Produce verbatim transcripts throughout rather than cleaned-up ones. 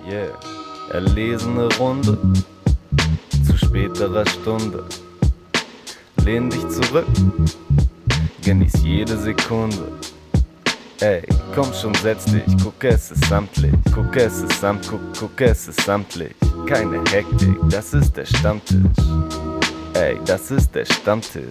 Yeah, erlesene Runde zu späterer Stunde. Lehn dich zurück, genieß jede Sekunde. Ey, komm schon, setz dich, guck, es ist samtlich. Guck, es ist samt, guck, guck, es ist samtlich. Keine Hektik, das ist der Stammtisch. Ey, das ist der Stammtisch.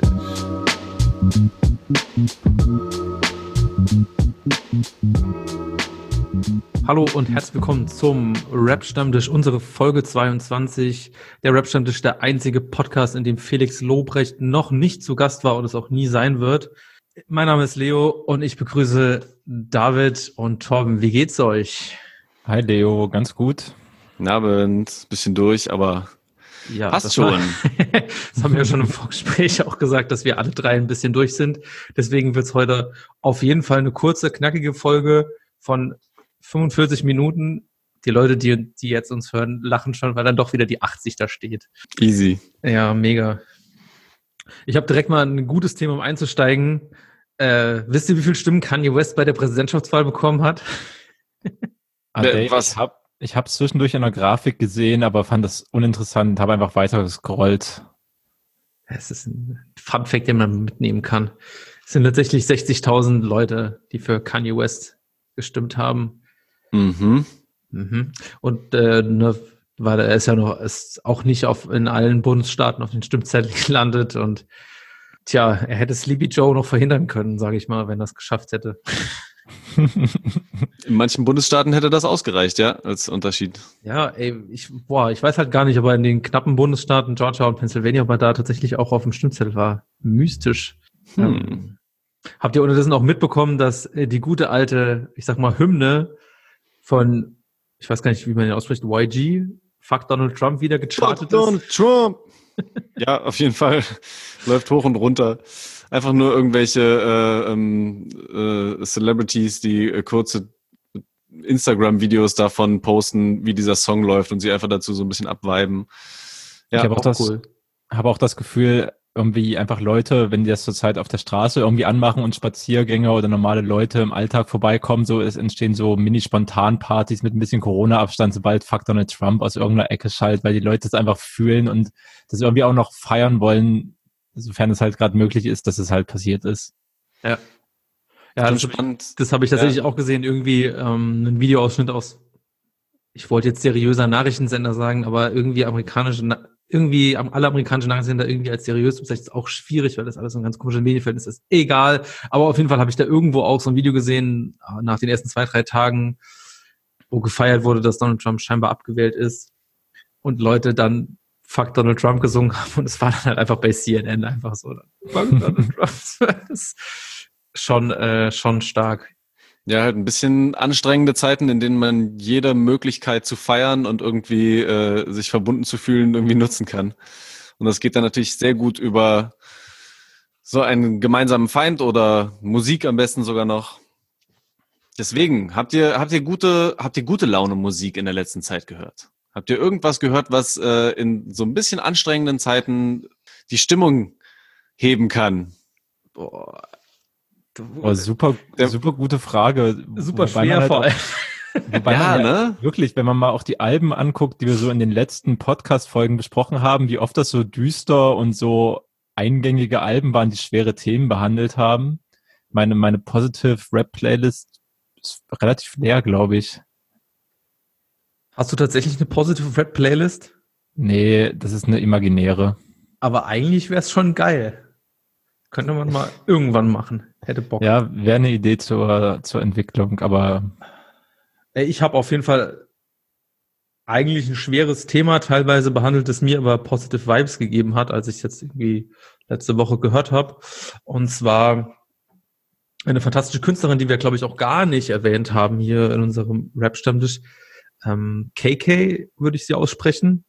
Hallo und herzlich willkommen zum Rap-Stammtisch, unsere Folge zweiundzwanzig. Der Rap-Stammtisch, der einzige Podcast, in dem Felix Lobrecht noch nicht zu Gast war und es auch nie sein wird. Mein Name ist Leo und ich begrüße David und Torben. Wie geht's euch? Hi Leo, ganz gut. Guten Abend, bisschen durch, aber ja, passt das schon. War, das haben wir ja schon im Vorgespräch auch gesagt, dass wir alle drei ein bisschen durch sind. Deswegen wird's heute auf jeden Fall eine kurze, knackige Folge von fünfundvierzig Minuten. Die Leute, die, die jetzt uns hören, lachen schon, weil dann doch wieder die achtzig da steht. Easy. Ja, mega. Ich habe direkt mal ein gutes Thema, um einzusteigen. Äh, wisst ihr, wie viele Stimmen Kanye West bei der Präsidentschaftswahl bekommen hat? Ah, Dave, was? Ich habe ich hab zwischendurch in der Grafik gesehen, aber fand das uninteressant, habe einfach weiter gescrollt. Es ist ein Fun-Fact, den man mitnehmen kann. Es sind tatsächlich sechzigtausend Leute, die für Kanye West gestimmt haben. Mhm. Mhm. Und äh, ne, weil er ist ja noch ist auch nicht auf in allen Bundesstaaten auf den Stimmzettel gelandet und tja, er hätte Sleepy Joe noch verhindern können, sage ich mal, wenn er es geschafft hätte. In manchen Bundesstaaten hätte das ausgereicht, ja, als Unterschied. Ja, ey, ich, boah, ich weiß halt gar nicht, aber in den knappen Bundesstaaten Georgia und Pennsylvania, ob er da tatsächlich auch auf dem Stimmzettel war. Mystisch. Hm. Ähm, habt ihr unterdessen auch mitbekommen, dass äh, die gute alte, ich sag mal, Hymne von, ich weiß gar nicht, wie man den ausspricht, Y G, Fuck Donald Trump, wieder gechartet Fuck Donald ist? Trump! Ja, auf jeden Fall. Läuft hoch und runter. Einfach nur irgendwelche äh, ähm, äh, Celebrities, die äh, kurze Instagram-Videos davon posten, wie dieser Song läuft und sie einfach dazu so ein bisschen abviben. Ja, ich habe auch, das, cool. hab auch das Gefühl, irgendwie einfach Leute, wenn die das zurzeit auf der Straße irgendwie anmachen und Spaziergänger oder normale Leute im Alltag vorbeikommen, so es entstehen so Mini-Spontan-Partys mit ein bisschen Corona-Abstand, sobald Fuck Donald Trump aus irgendeiner Ecke schallt, weil die Leute es einfach fühlen und das irgendwie auch noch feiern wollen, sofern es halt gerade möglich ist, dass es halt passiert ist. Ja. Ja, das, spannend. Das habe ich tatsächlich ja. auch gesehen, irgendwie ähm, ein Videoausschnitt aus, ich wollte jetzt seriöser Nachrichtensender sagen, aber irgendwie amerikanische, irgendwie alle amerikanischen Nachrichtensender irgendwie als seriös, das ist auch schwierig, weil das alles so ein ganz komisches Medienverhältnis ist. Egal, aber auf jeden Fall habe ich da irgendwo auch so ein Video gesehen, nach den ersten zwei, drei Tagen, wo gefeiert wurde, dass Donald Trump scheinbar abgewählt ist und Leute dann Fuck Donald Trump gesungen haben und es war dann halt einfach bei C N N einfach so. Fuck Donald Trump. Das ist schon, äh, schon stark. Ja, halt ein bisschen anstrengende Zeiten, in denen man jede Möglichkeit zu feiern und irgendwie äh, sich verbunden zu fühlen irgendwie nutzen kann. Und das geht dann natürlich sehr gut über so einen gemeinsamen Feind oder Musik am besten sogar noch. Deswegen, habt ihr habt ihr gute habt ihr gute Laune Musik in der letzten Zeit gehört? Habt ihr irgendwas gehört, was äh, in so ein bisschen anstrengenden Zeiten die Stimmung heben kann? Boah. Oh, super, super gute Frage. Super schwer vor allem. Wobei ja, man ja, ne? Wirklich, wenn man mal auch die Alben anguckt, die wir so in den letzten Podcast-Folgen besprochen haben, wie oft das so düster und so eingängige Alben waren, die schwere Themen behandelt haben. Meine, meine Positive Rap-Playlist ist relativ leer, glaube ich. Hast du tatsächlich eine Positive Rap-Playlist? Nee, das ist eine imaginäre. Aber eigentlich wäre es schon geil. Könnte man mal irgendwann machen. Hätte Bock. Ja, wäre eine Idee zur, zur Entwicklung, aber ich habe auf jeden Fall eigentlich ein schweres Thema teilweise behandelt, das mir aber Positive Vibes gegeben hat, als ich es jetzt irgendwie letzte Woche gehört habe. Und zwar eine fantastische Künstlerin, die wir, glaube ich, auch gar nicht erwähnt haben hier in unserem Rap-Stammtisch. Ähm, K K würde ich sie aussprechen.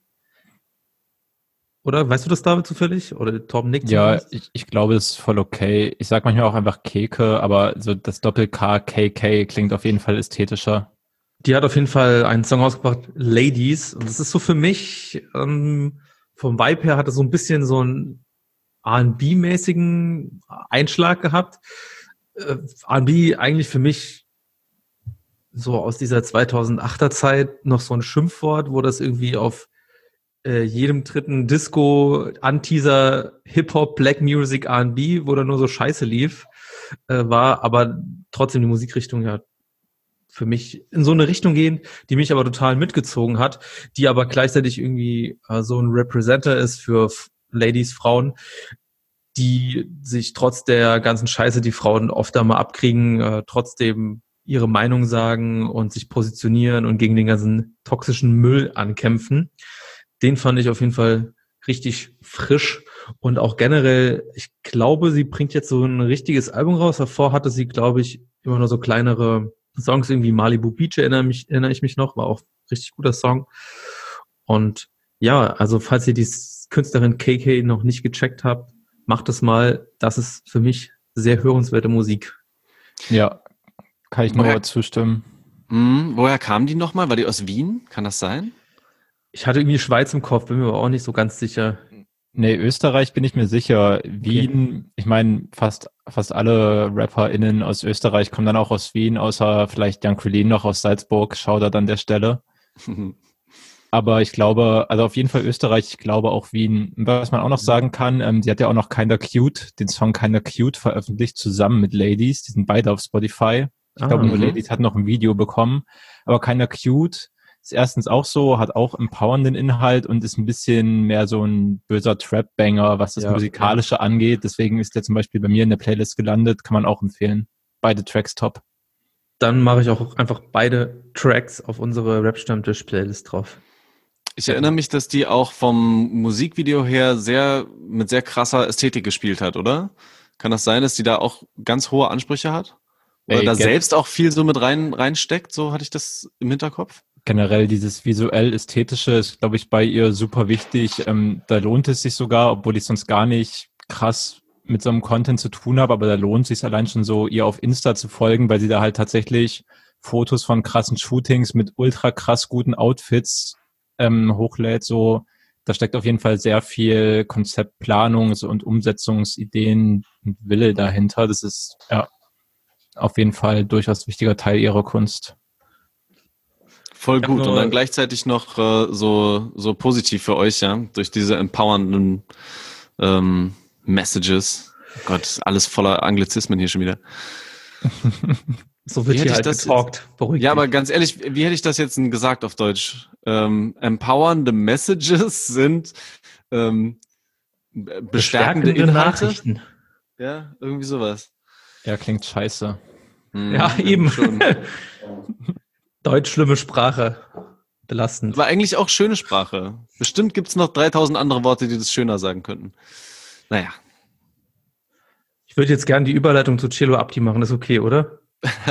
Oder? Weißt du das, David, zufällig? Oder Torben nickt? Ja, ich, ich glaube, das ist voll okay. Ich sag manchmal auch einfach Keke, aber so das Doppel-K, K K klingt auf jeden Fall ästhetischer. Die hat auf jeden Fall einen Song rausgebracht, Ladies. Und das ist so für mich, ähm, vom Vibe her hat es so ein bisschen so einen R and B-mäßigen Einschlag gehabt. Äh, R and B eigentlich für mich so aus dieser zweitausendachter Zeit noch so ein Schimpfwort, wo das irgendwie auf äh, jedem dritten Disco, Anteaser, Hip-Hop, Black Music, R and B, wo da nur so Scheiße lief, äh, war, aber trotzdem die Musikrichtung ja für mich in so eine Richtung gehen, die mich aber total mitgezogen hat, die aber gleichzeitig irgendwie äh, so ein Representer ist für F- Ladies, Frauen, die sich trotz der ganzen Scheiße, die Frauen oft da mal abkriegen, äh, trotzdem ihre Meinung sagen und sich positionieren und gegen den ganzen toxischen Müll ankämpfen. Den fand ich auf jeden Fall richtig frisch und auch generell, ich glaube, sie bringt jetzt so ein richtiges Album raus. Davor hatte sie, glaube ich, immer nur so kleinere Songs, irgendwie Malibu Beach erinnere, mich, erinnere ich mich noch, war auch ein richtig guter Song. Und ja, also falls ihr die Künstlerin K K noch nicht gecheckt habt, macht es mal. Das ist für mich sehr hörenswerte Musik. Ja, kann ich nur Woher- zustimmen. Hm, woher kam die nochmal? War die aus Wien? Kann das sein? Ich hatte irgendwie Schweiz im Kopf, bin mir aber auch nicht so ganz sicher. Nee, Österreich bin ich mir sicher. Wien, ich meine, fast fast alle RapperInnen aus Österreich kommen dann auch aus Wien, außer vielleicht Jan Krillin noch aus Salzburg, Shoutout an der Stelle. Aber ich glaube, also auf jeden Fall Österreich, ich glaube auch Wien. Und was man auch noch sagen kann, ähm, sie hat ja auch noch Kinda Cute, den Song Kinda Cute veröffentlicht zusammen mit Ladies. Die sind beide auf Spotify. Ich Ah, glaube, nur mhm. Ladies hat noch ein Video bekommen. Aber Kinda Cute ist erstens auch so, hat auch empowernden Inhalt und ist ein bisschen mehr so ein böser Trap-Banger, was das Ja, Musikalische angeht. Deswegen ist der zum Beispiel bei mir in der Playlist gelandet. Kann man auch empfehlen. Beide Tracks top. Dann mache ich auch einfach beide Tracks auf unsere Rap-Stammtisch-Playlist drauf. Ich erinnere mich, dass die auch vom Musikvideo her sehr mit sehr krasser Ästhetik gespielt hat, oder? Kann das sein, dass die da auch ganz hohe Ansprüche hat? Oder Ey, da ge- selbst auch viel so mit rein reinsteckt? So hatte ich das im Hinterkopf. Generell dieses visuell-ästhetische ist, glaube ich, bei ihr super wichtig. Ähm, da lohnt es sich sogar, obwohl ich sonst gar nicht krass mit so einem Content zu tun habe, aber da lohnt es sich allein schon so, ihr auf Insta zu folgen, weil sie da halt tatsächlich Fotos von krassen Shootings mit ultra krass guten Outfits ähm, hochlädt. So, da steckt auf jeden Fall sehr viel Konzeptplanung so, und Umsetzungsideen und Wille dahinter. Das ist ja auf jeden Fall durchaus wichtiger Teil ihrer Kunst. Voll Ich hab gut. nur- Und dann gleichzeitig noch äh, so, so positiv für euch, ja, durch diese empowernden ähm, Messages. Oh Gott, alles voller Anglizismen hier schon wieder. So wird Wie hier hätte ich halt das getalkt. Beruhigt Ja, dich. aber ganz ehrlich, wie hätte ich das jetzt denn gesagt auf Deutsch? Ähm, empowernde Messages sind ähm, b- bestärkende Inhalte. Nachrichten. Ja, irgendwie sowas. Ja, klingt scheiße. Hm, Ja, eben. Schon. Deutsch, schlimme Sprache. Belastend. Aber eigentlich auch schöne Sprache. Bestimmt gibt's noch dreitausend andere Worte, die das schöner sagen könnten. Naja. Ich würde jetzt gerne die Überleitung zu Cello Abdi machen. Das ist okay, oder?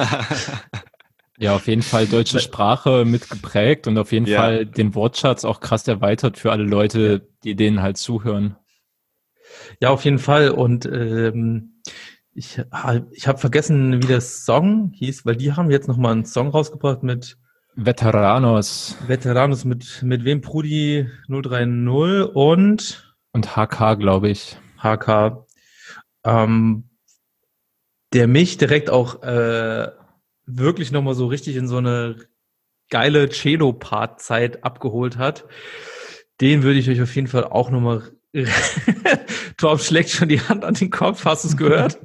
Ja, auf jeden Fall deutsche Sprache mitgeprägt und auf jeden Ja. Fall den Wortschatz auch krass erweitert für alle Leute, die denen halt zuhören. Ja, auf jeden Fall. Und ähm, ich, ich habe vergessen, wie der Song hieß, weil die haben jetzt nochmal einen Song rausgebracht mit Veteranos Veteranos, mit, mit wem? Prudi null drei null und und H K, glaube ich. H K. Ähm, der mich direkt auch äh, wirklich nochmal so richtig in so eine geile Cello-Part-Zeit abgeholt hat. Den würde ich euch auf jeden Fall auch nochmal... Torb schlägt schon die Hand an den Kopf, hast du es gehört?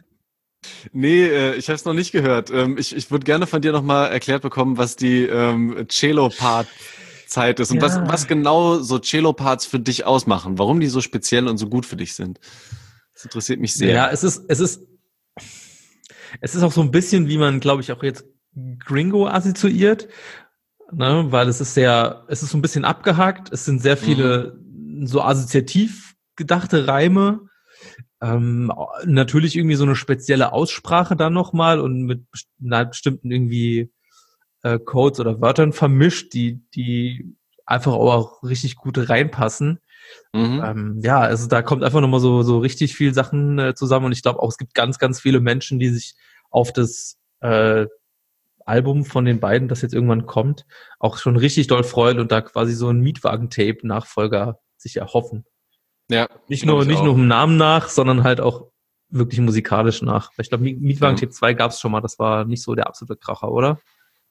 Nee, äh, ich habe es noch nicht gehört. Ähm, ich ich würde gerne von dir nochmal erklärt bekommen, was die ähm, Cello-Part-Zeit ist und Ja. was, was genau so Cello-Parts für dich ausmachen, warum die so speziell und so gut für dich sind. Das interessiert mich sehr. Ja, es ist, es ist, es ist auch so ein bisschen, wie man, glaube ich, auch jetzt Gringo assoziiert, ne, weil es ist sehr, es ist so ein bisschen abgehakt, es sind sehr viele so assoziativ gedachte Reime, ähm, natürlich irgendwie so eine spezielle Aussprache dann nochmal und mit best- na, bestimmten irgendwie äh, Codes oder Wörtern vermischt, die, die einfach auch richtig gut reinpassen. Mhm. Ähm, ja, also da kommt einfach nochmal so, so richtig viel Sachen äh, zusammen und ich glaube auch, es gibt ganz, ganz viele Menschen, die sich auf das äh, Album von den beiden, das jetzt irgendwann kommt, auch schon richtig doll freuen und da quasi so ein Mietwagen-Tape-Nachfolger sich erhoffen. Ja, Nicht glaub nur, ich nicht auch. nur im Namen nach, sondern halt auch wirklich musikalisch nach. Ich glaube, Mietwagen-Tape zwei gab es schon mal, das war nicht so der absolute Kracher, oder?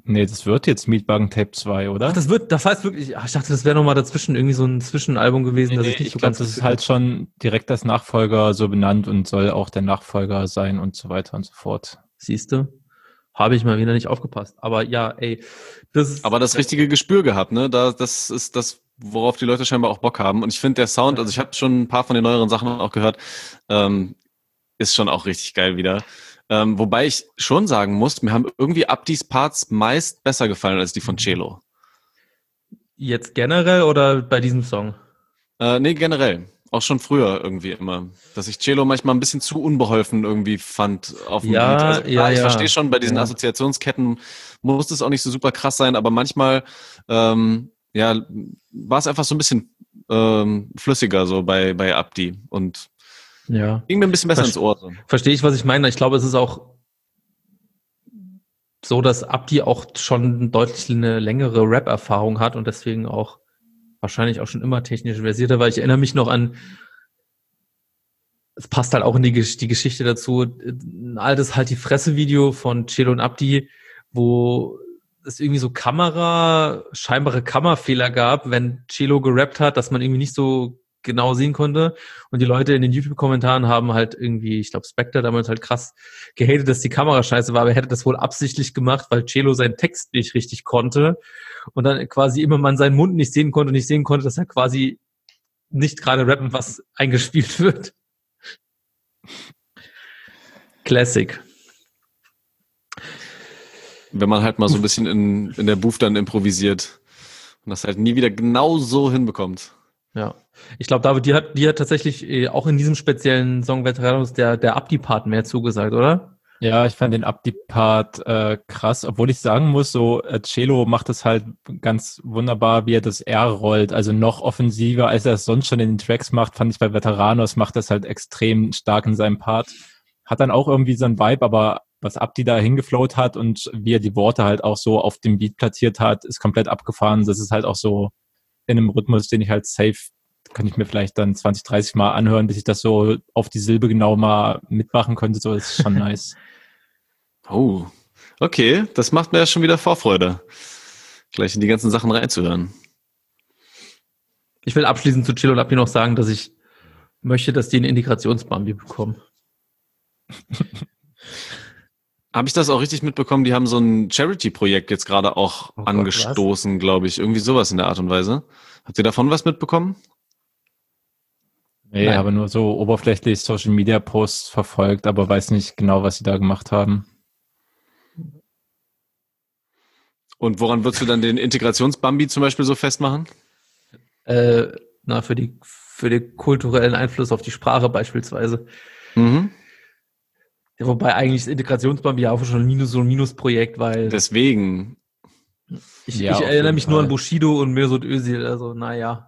Nee, das wird jetzt Mietwagen Tape zwei, oder? Ach, das wird, das heißt wirklich, ach, ich dachte, das wäre nochmal dazwischen irgendwie so ein Zwischenalbum gewesen, Nee, dass nee, ich nicht ich so glaube, ganz... das ist halt schon direkt als Nachfolger so benannt und soll auch der Nachfolger sein und so weiter und so fort. Siehste, habe ich mal wieder nicht aufgepasst. Aber ja, ey, das ist... Aber das richtige Gespür gehabt, ne? Da, das ist das, worauf die Leute scheinbar auch Bock haben. Und ich finde der Sound, also ich habe schon ein paar von den neueren Sachen auch gehört, ähm, ist schon auch richtig geil wieder. Ähm, wobei ich schon sagen muss, mir haben irgendwie Abdis Parts meist besser gefallen als die von Cello. Jetzt generell oder bei diesem Song? Äh, nee, generell. Auch schon früher irgendwie immer. Dass ich Cello manchmal ein bisschen zu unbeholfen irgendwie fand auf dem Ja, Beat. Also klar, ja, ich ja. verstehe schon, bei diesen Ja. Assoziationsketten muss es auch nicht so super krass sein, aber manchmal ähm, ja, war es einfach so ein bisschen ähm, flüssiger so bei, bei Abdi und Ja. ging mir ein bisschen besser Verste- ins Ohr. So. Verstehe ich, was ich meine. Ich glaube, es ist auch so, dass Abdi auch schon deutlich eine längere Rap-Erfahrung hat und deswegen auch wahrscheinlich auch schon immer technisch versierter, weil ich erinnere mich noch an, es passt halt auch in die, Gesch- die Geschichte dazu, ein altes Halt die Fresse-Video von Cello und Abdi, wo es irgendwie so Kamera, scheinbare Kammerfehler gab, wenn Cello gerappt hat, dass man irgendwie nicht so genau sehen konnte. Und die Leute in den YouTube-Kommentaren haben halt irgendwie, ich glaube Spectre damals halt krass gehatet, dass die Kamera scheiße war, aber er hätte das wohl absichtlich gemacht, weil Cello seinen Text nicht richtig konnte und dann quasi immer man seinen Mund nicht sehen konnte und nicht sehen konnte, dass er quasi nicht gerade rappen, was eingespielt wird. Classic. Wenn man halt mal so ein bisschen in, in der Booth dann improvisiert und das halt nie wieder genau so hinbekommt. Ja. Ich glaube, David, dir hat, dir hat tatsächlich äh, auch in diesem speziellen Song Veteranos der, der Abdi-Part mehr zugesagt, oder? Ja, ich fand den Abdi-Part äh, krass, obwohl ich sagen muss, so äh, Cello macht es halt ganz wunderbar, wie er das R rollt, also noch offensiver, als er es sonst schon in den Tracks macht, fand ich bei Veteranos, macht das halt extrem stark in seinem Part. Hat dann auch irgendwie so ein Vibe, aber was Abdi da hingeflowt hat und wie er die Worte halt auch so auf dem Beat platziert hat, ist komplett abgefahren. Das ist halt auch so in einem Rhythmus, den ich halt safe, kann ich mir vielleicht dann zwanzig, dreißig Mal anhören, bis ich das so auf die Silbe genau mal mitmachen könnte. So, das ist schon nice. Oh, okay, das macht mir ja schon wieder Vorfreude, gleich in die ganzen Sachen reinzuhören. Ich will abschließend zu Cello und Abdi noch sagen, dass ich möchte, dass die einen Integrationsbambi bekommen. Habe ich das auch richtig mitbekommen? Die haben so ein Charity-Projekt jetzt gerade auch Oh Gott, angestoßen, glaube ich. Irgendwie sowas in der Art und Weise. Habt ihr davon was mitbekommen? Nee, Nein. habe nur so oberflächlich Social Media Posts verfolgt, aber weiß nicht genau, was sie da gemacht haben. Und woran würdest du dann den Integrationsbambi zum Beispiel so festmachen? Äh, na, für die, für den kulturellen Einfluss auf die Sprache beispielsweise. Mhm. Ja, wobei eigentlich das Integrationsbambi ja auch schon ein Minus, so ein Minusprojekt, weil Deswegen. ich, Ja, ich auf erinnere jeden mich nur an Fall. Bushido und Mesut Özil, also naja.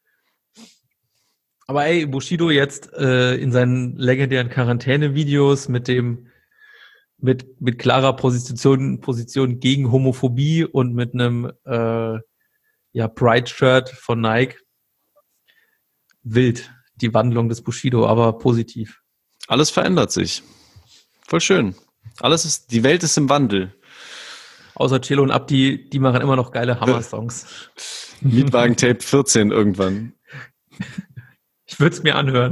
Aber ey, Bushido jetzt äh, in seinen legendären Quarantäne-Videos mit dem mit mit klarer Position Position gegen Homophobie und mit einem äh, ja Pride-Shirt von Nike. Wild, die Wandlung des Bushido, aber positiv. Alles verändert sich. Voll schön. Alles ist, die Welt ist im Wandel. Außer Cello und Abdi, die machen immer noch geile Hammer-Songs. Mietwagen Tape vierzehn irgendwann. Ich würde es mir anhören.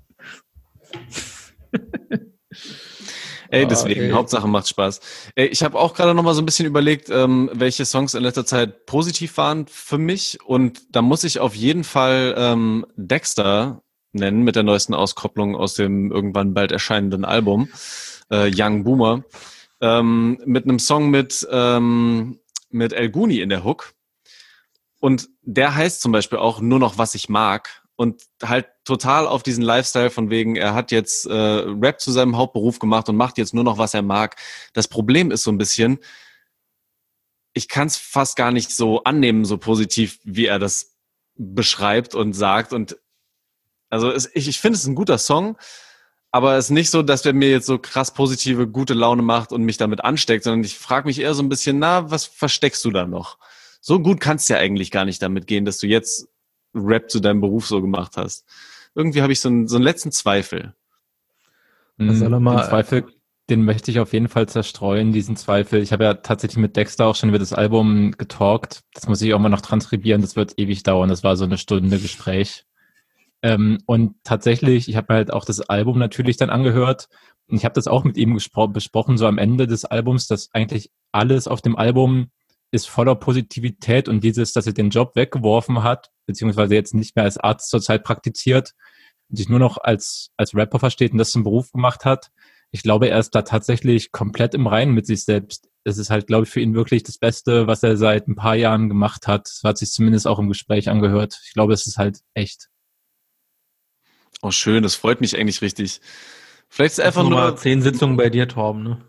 Ey, Ah, deswegen, ey. Hauptsache macht Spaß. Ey, ich habe auch gerade noch mal so ein bisschen überlegt, ähm, welche Songs in letzter Zeit positiv waren für mich. Und da muss ich auf jeden Fall ähm, Dexter nennen mit der neuesten Auskopplung aus dem irgendwann bald erscheinenden Album, äh, Young Boomer, ähm, mit einem Song mit, ähm, mit El Guni in der Hook. Und der heißt zum Beispiel auch Nur noch, was ich mag. Und halt total auf diesen Lifestyle von wegen, er hat jetzt äh, Rap zu seinem Hauptberuf gemacht und macht jetzt nur noch, was er mag. Das Problem ist so ein bisschen, ich kann es fast gar nicht so annehmen, so positiv, wie er das beschreibt und sagt. Und also es, ich, ich finde es ist ein guter Song, aber es ist nicht so, dass der mir jetzt so krass positive, gute Laune macht und mich damit ansteckt, sondern ich frage mich eher so ein bisschen, na, was versteckst du da noch? So gut kannst du ja eigentlich gar nicht damit gehen, dass du jetzt Rap zu deinem Beruf so gemacht hast. Irgendwie habe ich so einen, so einen letzten Zweifel. Was soll er mal- Den Zweifel Den möchte ich auf jeden Fall zerstreuen, diesen Zweifel. Ich habe ja tatsächlich mit Dexter auch schon über das Album getalkt. Das muss ich auch mal noch transkribieren, das wird ewig dauern. Das war so eine Stunde Gespräch. Ähm, und tatsächlich, ich habe mir halt auch das Album natürlich dann angehört. Und ich habe das auch mit ihm gespro- besprochen, so am Ende des Albums, dass eigentlich alles auf dem Album ist voller Positivität und dieses, dass er den Job weggeworfen hat, beziehungsweise jetzt nicht mehr als Arzt zurzeit praktiziert und sich nur noch als, als Rapper versteht und das zum Beruf gemacht hat. Ich glaube, er ist da tatsächlich komplett im Reinen mit sich selbst. Es ist halt, glaube ich, für ihn wirklich das Beste, was er seit ein paar Jahren gemacht hat. Das hat sich zumindest auch im Gespräch angehört. Ich glaube, es ist halt echt. Oh, schön, das freut mich eigentlich richtig. Vielleicht ist einfach nur nur mal zehn Sitzungen bei dir, Torben, ne?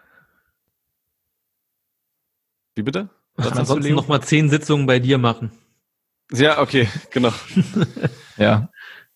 Wie bitte? Was ansonsten noch mal zehn Sitzungen bei dir machen. Ja, okay, genau. Ja.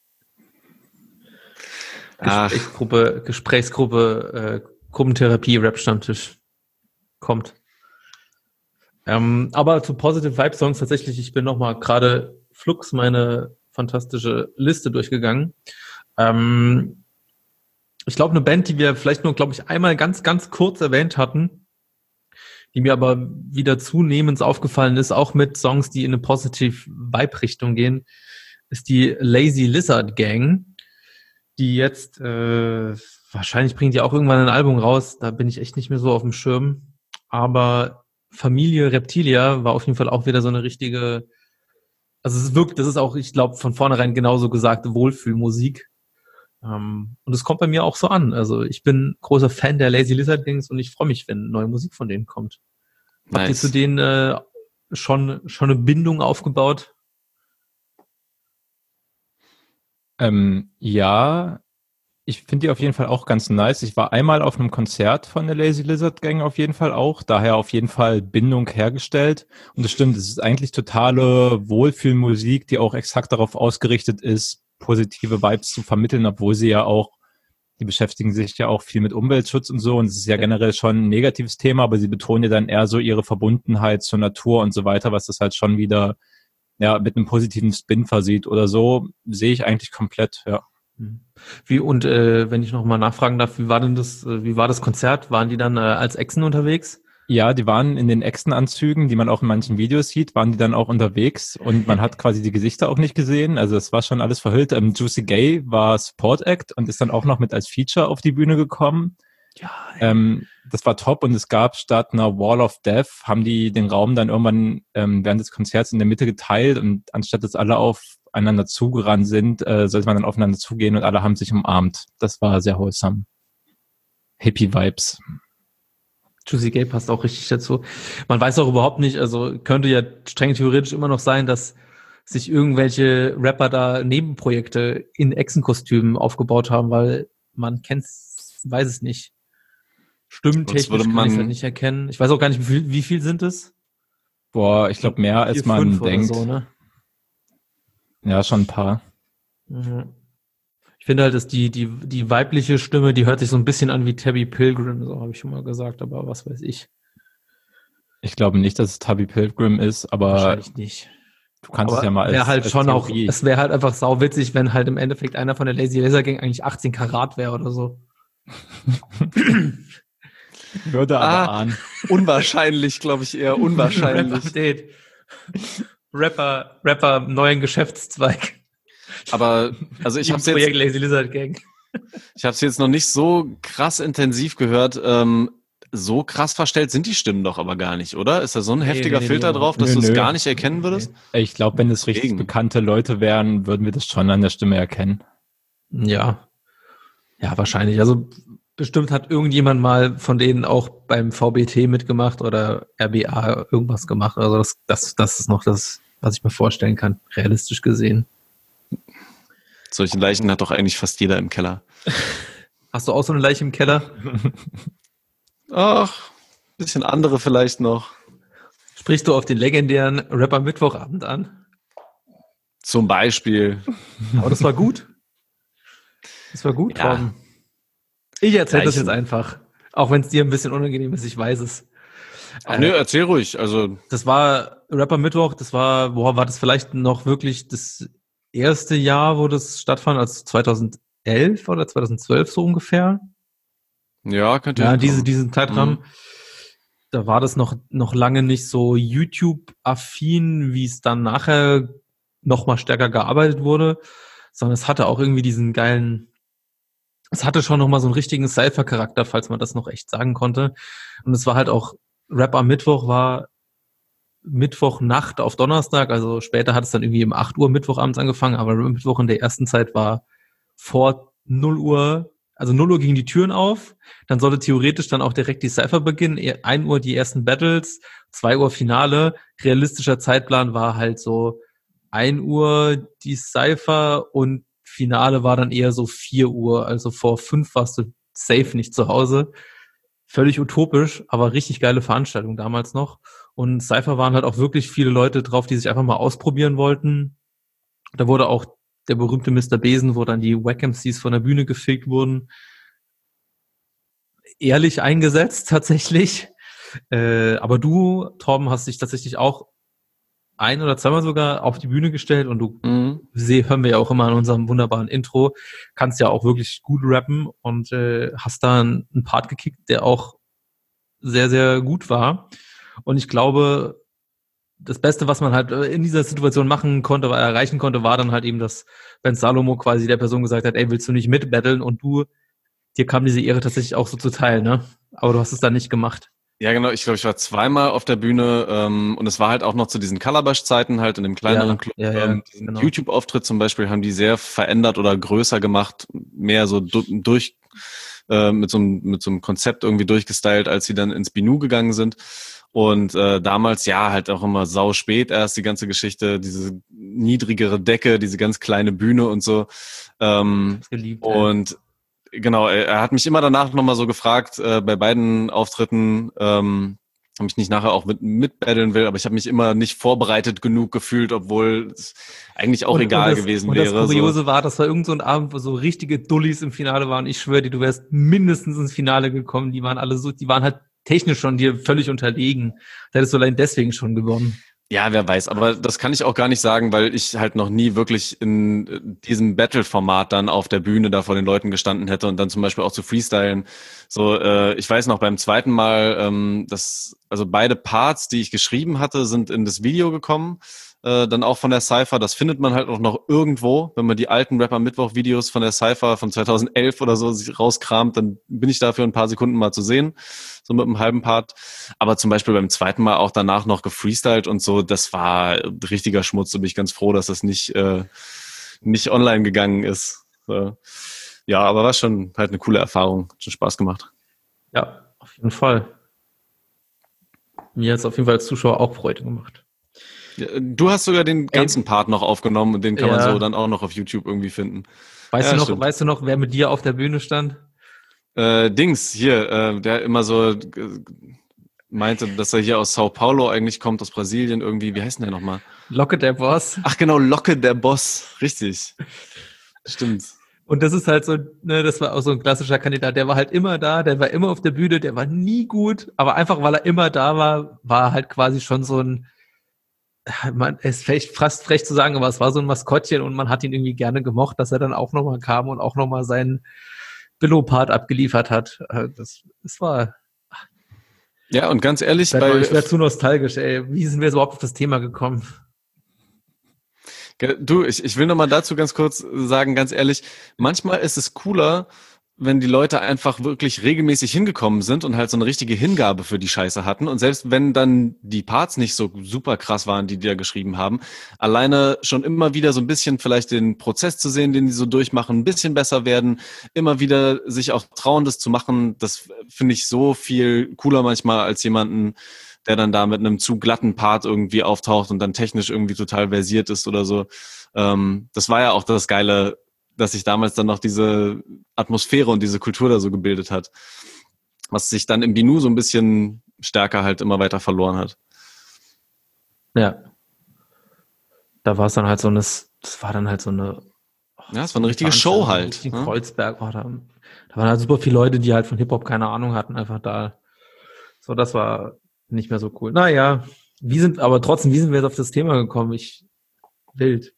Gesprächsgruppe, Gesprächsgruppe, äh, Gruppentherapie, Rap-Stammtisch kommt. Ähm, aber zu Positive Vibe Songs tatsächlich, ich bin noch mal gerade flugs meine fantastische Liste durchgegangen. Ähm, ich glaube, eine Band, die wir vielleicht nur, glaube ich, einmal ganz, ganz kurz erwähnt hatten, die mir aber wieder zunehmend aufgefallen ist, auch mit Songs, die in eine Positive Vibe-Richtung gehen, ist die Lazy Lizard Gang, die jetzt, äh, wahrscheinlich bringt die auch irgendwann ein Album raus, da bin ich echt nicht mehr so auf dem Schirm, aber Familie Reptilia war auf jeden Fall auch wieder so eine richtige, also es wirkt, das ist auch, ich glaube, von vornherein genauso gesagte Wohlfühlmusik. Um, und es kommt bei mir auch so an. Also ich bin großer Fan der Lazy Lizard Gangs und ich freue mich, wenn neue Musik von denen kommt. Nice. Habt ihr zu denen äh, schon schon eine Bindung aufgebaut? Ähm, ja, ich finde die auf jeden Fall auch ganz nice. Ich war einmal auf einem Konzert von der Lazy Lizard Gang auf jeden Fall auch. Daher auf jeden Fall Bindung hergestellt. Und das stimmt, es ist eigentlich totale Wohlfühlmusik, die auch exakt darauf ausgerichtet ist, positive Vibes zu vermitteln, obwohl sie ja auch, die beschäftigen sich ja auch viel mit Umweltschutz und so und es ist ja generell schon ein negatives Thema, aber sie betonen ja dann eher so ihre Verbundenheit zur Natur und so weiter, was das halt schon wieder ja mit einem positiven Spin versieht oder so, sehe ich eigentlich komplett, ja. Wie und äh, wenn ich noch mal nachfragen darf, wie war denn das, äh, wie war das Konzert? Waren die dann äh, als Echsen unterwegs? Ja, die waren in den Echsenanzügen, die man auch in manchen Videos sieht, waren die dann auch unterwegs und man hat quasi die Gesichter auch nicht gesehen. Also es war schon alles verhüllt. Ähm, Juicy Gay war Support Act und ist dann auch noch mit als Feature auf die Bühne gekommen. Ja, ähm, das war top und es gab statt einer Wall of Death, haben die den Raum dann irgendwann ähm, während des Konzerts in der Mitte geteilt und anstatt dass alle aufeinander zugerannt sind, äh, sollte man dann aufeinander zugehen und alle haben sich umarmt. Das war sehr wholesome. Hippie Vibes. Juicy Gay passt auch richtig dazu. Man weiß auch überhaupt nicht, also könnte ja streng theoretisch immer noch sein, dass sich irgendwelche Rapper da Nebenprojekte in Echsenkostümen aufgebaut haben, weil man kennt's, weiß es nicht. Stimmtechnisch kann ich es halt nicht erkennen. Ich weiß auch gar nicht, wie viel, wie viel sind es? Boah, ich glaube mehr als man denkt. So, ne? Ja, schon ein paar. Mhm. Ich finde halt, dass die, die, die weibliche Stimme, die hört sich so ein bisschen an wie Tabby Pilgrim, so habe ich schon mal gesagt, aber was weiß ich. Ich glaube nicht, dass es Tabby Pilgrim ist, aber wahrscheinlich nicht. Du kannst aber es ja mal als, wär halt als schon Theorie. auch, es wäre halt einfach sauwitzig, wenn halt im Endeffekt einer von der Lazy Lizard Gang eigentlich achtzehn Karat wäre oder so. Würde aber ah, ahnen. Unwahrscheinlich, glaube ich eher, unwahrscheinlich. Rap Rapper, Rapper, neuen Geschäftszweig. Aber, also ich habe es jetzt, Lazy Lizard Gang. Ich habe es jetzt noch nicht so krass intensiv gehört. Ähm, so krass verstellt sind die Stimmen doch aber gar nicht, oder? Ist da so ein nee, heftiger nee, Filter nee, drauf, dass du es gar nicht erkennen würdest? Ich glaube, wenn es richtig bekannte Leute wären, würden wir das schon an der Stimme erkennen. Ja. Ja, wahrscheinlich. Also bestimmt hat irgendjemand mal von denen auch beim V B T mitgemacht oder R B A irgendwas gemacht. Also das, das, das ist noch das, was ich mir vorstellen kann, realistisch gesehen. Solche Leichen hat doch eigentlich fast jeder im Keller. Hast du auch so eine Leiche im Keller? Ach, ein bisschen andere vielleicht noch. Sprichst du auf den legendären Rapper Mittwochabend an? Zum Beispiel. Aber das war gut. Das war gut, ja. Tom. Ich erzähle das jetzt einfach. Auch wenn es dir ein bisschen unangenehm ist, ich weiß es. Ach, äh, nö, erzähl ruhig. Also das war Rapper Mittwoch, das war, boah, war das vielleicht noch wirklich das erste Jahr, wo das stattfand, also zweitausendelf oder zweitausendzwölf so ungefähr? Ja, könnte Ja, ja diese, kommen. diesen Zeitrahmen, Mhm. da war das noch, noch lange nicht so YouTube-affin, wie es dann nachher noch mal stärker gearbeitet wurde, sondern es hatte auch irgendwie diesen geilen, es hatte schon noch mal so einen richtigen Cypher-Charakter, falls man das noch echt sagen konnte. Und es war halt auch, Rap am Mittwoch war Mittwochnacht auf Donnerstag, also später hat es dann irgendwie um acht Uhr Mittwochabends angefangen, aber Mittwoch in der ersten Zeit war vor null Uhr, also null Uhr gingen die Türen auf, dann sollte theoretisch dann auch direkt die Cypher beginnen, ein Uhr die ersten Battles, zwei Uhr Finale, realistischer Zeitplan war halt so ein Uhr die Cypher und Finale war dann eher so vier Uhr, also vor fünf warst du safe nicht zu Hause. Völlig utopisch, aber richtig geile Veranstaltung damals noch. Und Cypher waren halt auch wirklich viele Leute drauf, die sich einfach mal ausprobieren wollten. Da wurde auch der berühmte Mister Besen, wo dann die Wack-M Cs von der Bühne gefegt wurden, ehrlich eingesetzt tatsächlich. Äh, aber du, Torben, hast dich tatsächlich auch ein oder zweimal sogar auf die Bühne gestellt und du, Mhm. seh, hören wir ja auch immer in unserem wunderbaren Intro, kannst ja auch wirklich gut rappen und äh, hast da einen, einen Part gekickt, der auch sehr, sehr gut war. Und ich glaube, das Beste, was man halt in dieser Situation machen konnte, war erreichen konnte, war dann halt eben, dass Ben Salomo quasi der Person gesagt hat, ey, willst du nicht mitbattlen? Und du, dir kam diese Ehre tatsächlich auch so zuteil, ne? Aber du hast es dann nicht gemacht. Ja, genau. Ich glaube, ich war zweimal auf der Bühne ähm, und es war halt auch noch zu diesen Calabash-Zeiten halt in dem kleineren Ja, Club. ja, ja, ähm, diesen genau. YouTube-Auftritt zum Beispiel haben die sehr verändert oder größer gemacht, mehr so du durch äh, mit so einem mit so einem Konzept irgendwie durchgestylt, als sie dann ins Binu gegangen sind. Und äh, damals ja halt auch immer sau spät erst die ganze Geschichte, diese niedrigere Decke, diese ganz kleine Bühne und so. Ähm, Hab's geliebt, ey. und genau, er, er hat mich immer danach nochmal so gefragt, äh, bei beiden Auftritten, ähm, ob ich nicht nachher auch mit mitbattlen will, aber ich habe mich immer nicht vorbereitet genug gefühlt, obwohl es eigentlich auch Und, egal und das, gewesen und wäre. das Kuriose so. war, das war irgend so ein Abend, wo so richtige Dullis im Finale waren. Ich schwöre dir, du wärst mindestens ins Finale gekommen. Die waren alle so, die waren halt technisch schon dir völlig unterlegen. Da hättest du allein deswegen schon gewonnen. Ja, wer weiß, aber das kann ich auch gar nicht sagen, weil ich halt noch nie wirklich in diesem Battle-Format dann auf der Bühne da vor den Leuten gestanden hätte und dann zum Beispiel auch zu freestylen. So, äh, ich weiß noch beim zweiten Mal, ähm, dass also beide Parts, die ich geschrieben hatte, sind in das Video gekommen, äh, dann auch von der Cypher. Das findet man halt auch noch irgendwo, wenn man die alten Rapper-Mittwoch-Videos von der Cypher von zweitausendelf oder so rauskramt, dann bin ich da für ein paar Sekunden mal zu sehen, so mit einem halben Part. Aber zum Beispiel beim zweiten Mal auch danach noch gefreestylt und so, das war richtiger Schmutz. Da bin ich ganz froh, dass das nicht, äh, nicht online gegangen ist. So. Ja, aber war schon halt eine coole Erfahrung. Hat schon Spaß gemacht. Ja, auf jeden Fall. Mir hat es auf jeden Fall als Zuschauer auch Freude gemacht. Ja, du hast sogar den ganzen Ey, Part noch aufgenommen und den kann ja. man so dann auch noch auf YouTube irgendwie finden. Weißt, ja, du noch, weißt du noch, wer mit dir auf der Bühne stand? Äh, Dings, hier, äh, der immer so äh, meinte, dass er hier aus Sao Paulo eigentlich kommt, aus Brasilien irgendwie. Wie heißt denn der nochmal? Locke der Boss. Ach genau, Locke der Boss. Richtig. Stimmt. Und das ist halt so, ne, das war auch so ein klassischer Kandidat, der war halt immer da, der war immer auf der Bühne, der war nie gut, aber einfach, weil er immer da war, war halt quasi schon so ein, man, es ist vielleicht fast frech zu sagen, aber es war so ein Maskottchen und man hat ihn irgendwie gerne gemocht, dass er dann auch nochmal kam und auch nochmal seinen Billo-Part abgeliefert hat. Das, das war... Ja, und ganz ehrlich, ich wäre ich wär zu nostalgisch, ey. Wie sind wir überhaupt auf das Thema gekommen? Du, ich, ich will noch mal dazu ganz kurz sagen, ganz ehrlich, manchmal ist es cooler, wenn die Leute einfach wirklich regelmäßig hingekommen sind und halt so eine richtige Hingabe für die Scheiße hatten. Und selbst wenn dann die Parts nicht so super krass waren, die die da geschrieben haben, alleine schon immer wieder so ein bisschen vielleicht den Prozess zu sehen, den die so durchmachen, ein bisschen besser werden, immer wieder sich auch trauen, das zu machen, das finde ich so viel cooler manchmal als jemanden, der dann da mit einem zu glatten Part irgendwie auftaucht und dann technisch irgendwie total versiert ist oder so. Ähm, das war ja auch das Geile, dass sich damals dann noch diese Atmosphäre und diese Kultur da so gebildet hat, was sich dann im Binu so ein bisschen stärker halt immer weiter verloren hat. Ja. Da war es dann halt so eine, das war dann halt so eine... Oh, ja, es war eine richtige Show halt. In ne? Kreuzberg war da, da waren halt super viele Leute, die halt von Hip-Hop keine Ahnung hatten, einfach da. So, das war nicht mehr so cool. Naja, wie sind, aber trotzdem, wie sind wir jetzt auf das Thema gekommen? Ich, wild.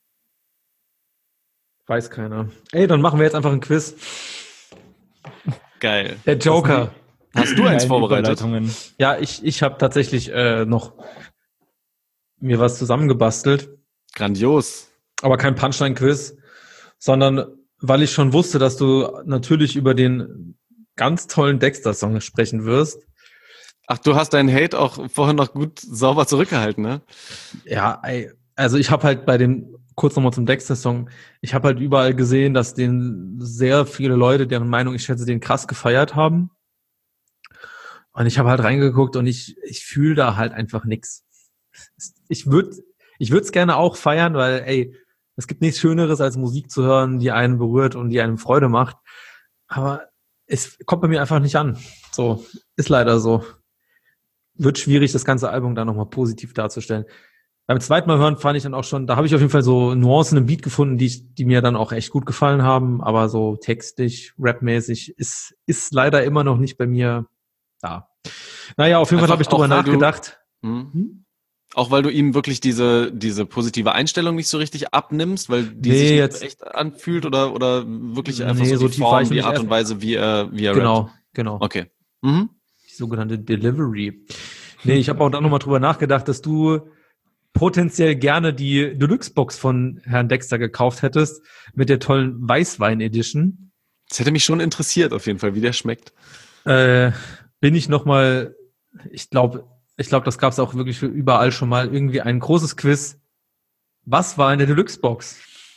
Weiß keiner. Ey, dann machen wir jetzt einfach ein Quiz. Geil. Der Joker. Hast du eins vorbereitet? Ja, ich, ich habe tatsächlich äh, noch mir was zusammengebastelt. Grandios. Aber kein Punchline-Quiz, sondern weil ich schon wusste, dass du natürlich über den ganz tollen Dexter-Song sprechen wirst. Ach, du hast deinen Hate auch vorhin noch gut sauber zurückgehalten, ne? Ja, ey, also ich habe halt bei dem, kurz nochmal zum Dexter-Song, ich habe halt überall gesehen, dass den sehr viele Leute, deren Meinung ich schätze, den krass gefeiert haben. Und ich habe halt reingeguckt und ich ich fühle da halt einfach nix. Ich würde ich würde es gerne auch feiern, weil, ey, es gibt nichts Schöneres, als Musik zu hören, die einen berührt und die einem Freude macht. Aber es kommt bei mir einfach nicht an. So, ist leider so. Wird schwierig, das ganze Album da nochmal positiv darzustellen. Beim zweiten Mal hören fand ich dann auch schon, da habe ich auf jeden Fall so Nuancen im Beat gefunden, die die mir dann auch echt gut gefallen haben. Aber so textlich, rapmäßig ist ist leider immer noch nicht bei mir da. Naja, auf jeden Fall habe ich drüber nachgedacht. Du, hm? Auch weil du ihm wirklich diese diese positive Einstellung nicht so richtig abnimmst, weil die nee, sich jetzt, echt anfühlt oder oder wirklich einfach nee, so, so die tief Form, war ich die nicht Art erst. und Weise, wie er wie er Genau, rappt. genau. Okay. Mhm. Die sogenannte Delivery. Nee, ich habe auch dann nochmal drüber nachgedacht, dass du potenziell gerne die Deluxe-Box von Herrn Dexter gekauft hättest mit der tollen Weißwein-Edition. Das hätte mich schon interessiert auf jeden Fall, wie der schmeckt. Äh, bin ich nochmal, ich glaube, ich glaube, das gab es auch wirklich für überall schon mal, irgendwie ein großes Quiz. Was war in der Deluxe-Box?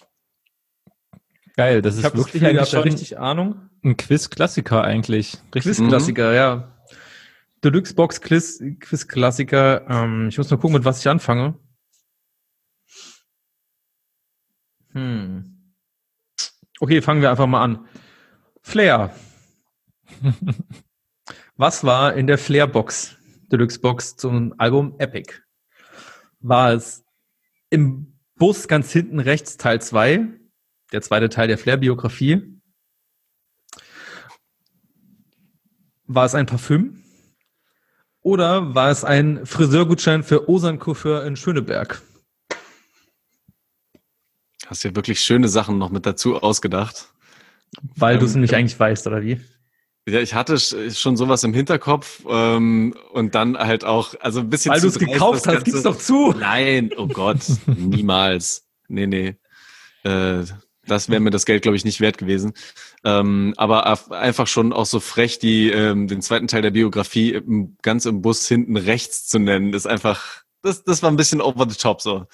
Geil, das Ich ist habe das wirklich Gefühl, eigentlich ihr habt da schon richtig Ahnung. ein Quiz-Klassiker eigentlich. Richtig. Quiz-Klassiker, ja. Deluxe-Box Quiz, Quiz-Klassiker. Ähm, ich muss mal gucken, mit was ich anfange. Hm. Okay, fangen wir einfach mal an. Flair. Was war in der Flair-Box, Deluxe-Box zum Album Epic? War es im Bus ganz hinten rechts Teil zwei, der zweite Teil der Flair-Biografie? War es ein Parfüm? Oder war es ein Friseurgutschein für Osan Coiffeur in Schöneberg? Hast ja wirklich schöne Sachen noch mit dazu ausgedacht. Weil ähm, du es nämlich eigentlich weißt, oder wie? Ja, ich hatte schon sowas im Hinterkopf ähm, und dann halt auch, also ein bisschen Weil zu du es dreist, gekauft das hast, gib's Ganze- doch zu. Nein, oh Gott, niemals. Nee, nee. Äh, das wäre mir das Geld, glaube ich, nicht wert gewesen. Ähm, aber af- einfach schon auch so frech, die ähm, den zweiten Teil der Biografie im, ganz im Bus hinten rechts zu nennen, ist einfach, das, das war ein bisschen over the top so.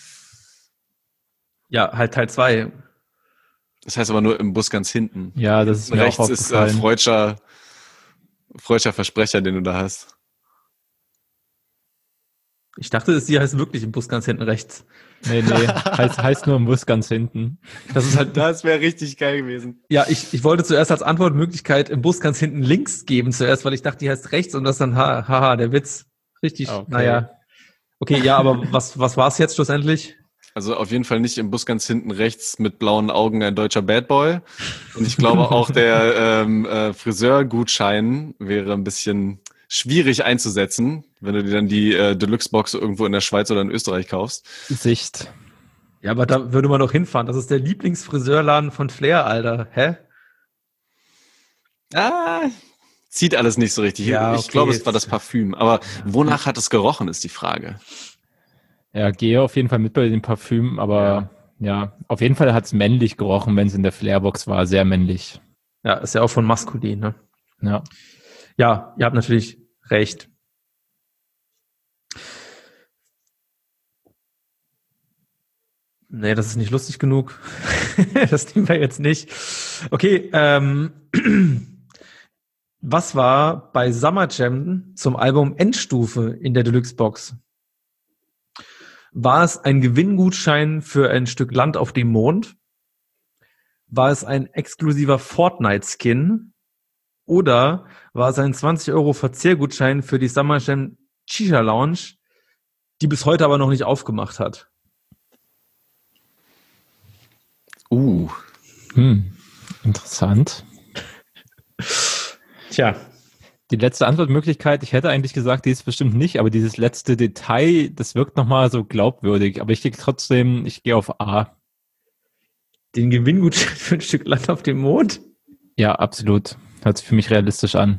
Ja, halt Teil zwei. Das heißt aber nur im Bus ganz hinten. Ja, das ist mir Rechts auch ist äh, aufgefallen. freudscher, freudscher Versprecher, den du da hast. Ich dachte, sie heißt wirklich im Bus ganz hinten rechts. Nee, nee, heißt, heißt nur im Bus ganz hinten. Das ist halt, Das wäre richtig geil gewesen. ja, ich, ich wollte zuerst als Antwortmöglichkeit im Bus ganz hinten links geben zuerst, weil ich dachte, die heißt rechts und das dann, ha- haha, der Witz. Richtig, Okay. naja. Okay, ja, aber was, was war es jetzt schlussendlich? Also auf jeden Fall nicht im Bus ganz hinten rechts mit blauen Augen ein deutscher Bad Boy. Und ich glaube auch der ähm, äh, Friseurgutschein wäre ein bisschen schwierig einzusetzen, wenn du dir dann die äh, Deluxe-Box irgendwo in der Schweiz oder in Österreich kaufst. Sicht. Ja, aber da würde man doch hinfahren. Das ist der Lieblingsfriseurladen von Flair, Alter. Hä? Ah, zieht alles nicht so richtig. Ja, ich okay, glaube, es jetzt- war das Parfüm. Aber wonach hat es gerochen, ist die Frage. Ja, gehe auf jeden Fall mit bei dem Parfüm, aber ja, auf jeden Fall hat es männlich gerochen, wenn es in der Flairbox war, sehr männlich. Ja, ist ja auch von maskulin, ne? Ja. Ja, ihr habt natürlich recht. Nee, das ist nicht lustig genug. Das nehmen wir jetzt nicht. Okay, ähm, was war bei Summer Jam zum Album Endstufe in der Deluxe-Box? War es ein Gewinngutschein für ein Stück Land auf dem Mond? War es ein exklusiver Fortnite-Skin? Oder war es ein zwanzig Euro Verzehrgutschein für die Summer Jam Shisha Lounge, die bis heute aber noch nicht aufgemacht hat? Uh. Hm. Interessant. Tja, Die letzte Antwortmöglichkeit, ich hätte eigentlich gesagt, die ist bestimmt nicht, aber dieses letzte Detail, das wirkt nochmal so glaubwürdig. Aber ich gehe trotzdem, ich gehe auf A. den Gewinngutschein für ein Stück Land auf dem Mond? Ja, absolut. Hört sich für mich realistisch an.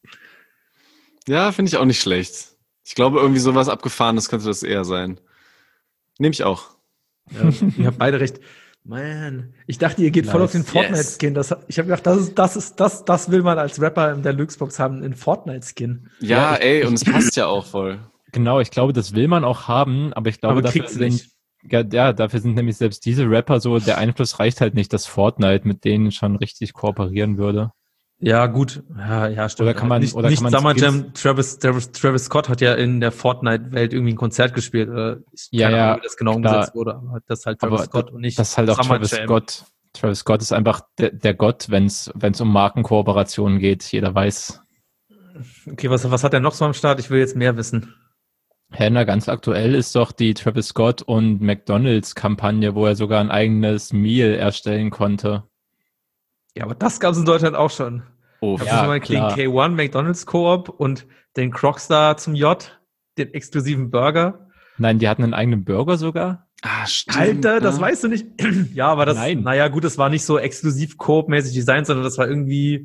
Ja, finde ich auch nicht schlecht. Ich glaube, irgendwie sowas Abgefahrenes könnte das eher sein. Nehme ich auch. Ja, ihr habt beide recht. Man, ich dachte, ihr geht nice. voll auf den Fortnite-Skin. Das, ich habe gedacht, das ist, das ist, das, das will man als Rapper in der Luxbox haben, einen Fortnite-Skin. Ja, Ja, ich, ey, und es passt ja auch voll. Genau, ich glaube, das will man auch haben, aber ich glaube, aber dafür sind, ja, ja, dafür sind nämlich selbst diese Rapper so, der Einfluss reicht halt nicht, dass Fortnite mit denen schon richtig kooperieren würde. Ja, gut. Ja, ja, stimmt. Oder kann man, nicht, oder nicht kann man Summer Jam, Travis, Travis, Travis Scott hat ja in der Fortnite-Welt irgendwie ein Konzert gespielt. Oder ich ja, keine ja, Ahnung, wie das genau klar. umgesetzt wurde, aber das ist halt Travis aber Scott das, und nicht das ist halt auch Summer Travis Jam. Scott. Travis Scott ist einfach der, der Gott, wenn es wenn es um Markenkooperationen geht. Jeder weiß. Okay, was, was hat er noch so am Start? Ich will jetzt mehr wissen. Ja, na, ganz aktuell ist doch die Travis Scott und McDonalds-Kampagne, wo er sogar ein eigenes Meal erstellen konnte. Ja, aber das gab es in Deutschland auch schon. Oh, Gab es ja, mal den klar. K eins McDonalds Koop und den Crocstar zum J, den exklusiven Burger. Nein, die hatten einen eigenen Burger sogar. Ah, stimmt. Alter, das ja. weißt du nicht. Ja, aber das, Nein. naja, gut, das war nicht so exklusiv Coop-mäßig designt, sondern das war irgendwie,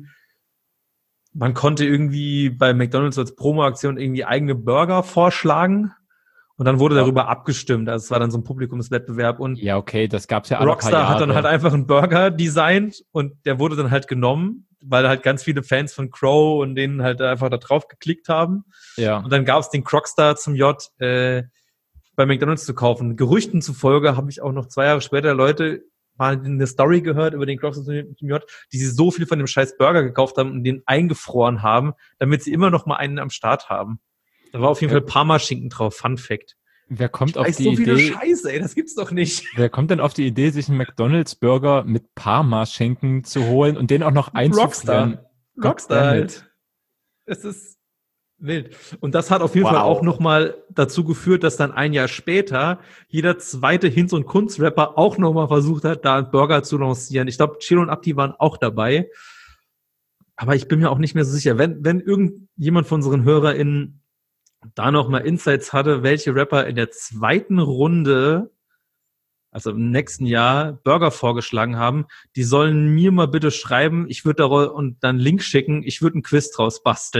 man konnte irgendwie bei McDonalds als Promo-Aktion irgendwie eigene Burger vorschlagen und dann wurde Ja. darüber abgestimmt. Also es war dann so ein Publikumswettbewerb und Ja, okay, das gab's ja alle paar Rockstar Jahre. hat dann halt einfach einen Burger designt und der wurde dann halt genommen, weil halt ganz viele Fans von Crow und denen halt einfach da drauf geklickt haben. Ja. Und dann gab es den Crocstar zum J äh, bei McDonalds zu kaufen. Gerüchten zufolge habe ich auch noch zwei Jahre später Leute mal eine Story gehört über den Crocstar zum J, die sie so viel von dem scheiß Burger gekauft haben und den eingefroren haben, damit sie immer noch mal einen am Start haben. Da war auf jeden Ja. Fall Parma-Schinken drauf. Fun Fact. Wer kommt Ich auf weiß die so viele Idee? Scheiße, ey, das gibt's doch nicht. Wer kommt denn auf die Idee, sich einen McDonalds-Burger mit Parma-Schinken zu holen und den auch noch einzufrieren? Rockstar. Rockstar Goddammit. halt. Es ist wild. Und das hat auf jeden Wow. Fall auch nochmal dazu geführt, dass dann ein Jahr später jeder zweite Hinz- und Kunstrapper auch nochmal versucht hat, da einen Burger zu lancieren. Ich glaube, Chilo und Abdi waren auch dabei. Aber ich bin mir auch nicht mehr so sicher. Wenn, wenn irgendjemand von unseren HörerInnen da nochmal Insights hatte, welche Rapper in der zweiten Runde, also im nächsten Jahr, Burger vorgeschlagen haben, die sollen mir mal bitte schreiben, ich würde da und dann einen Link schicken, ich würde einen Quiz draus basteln.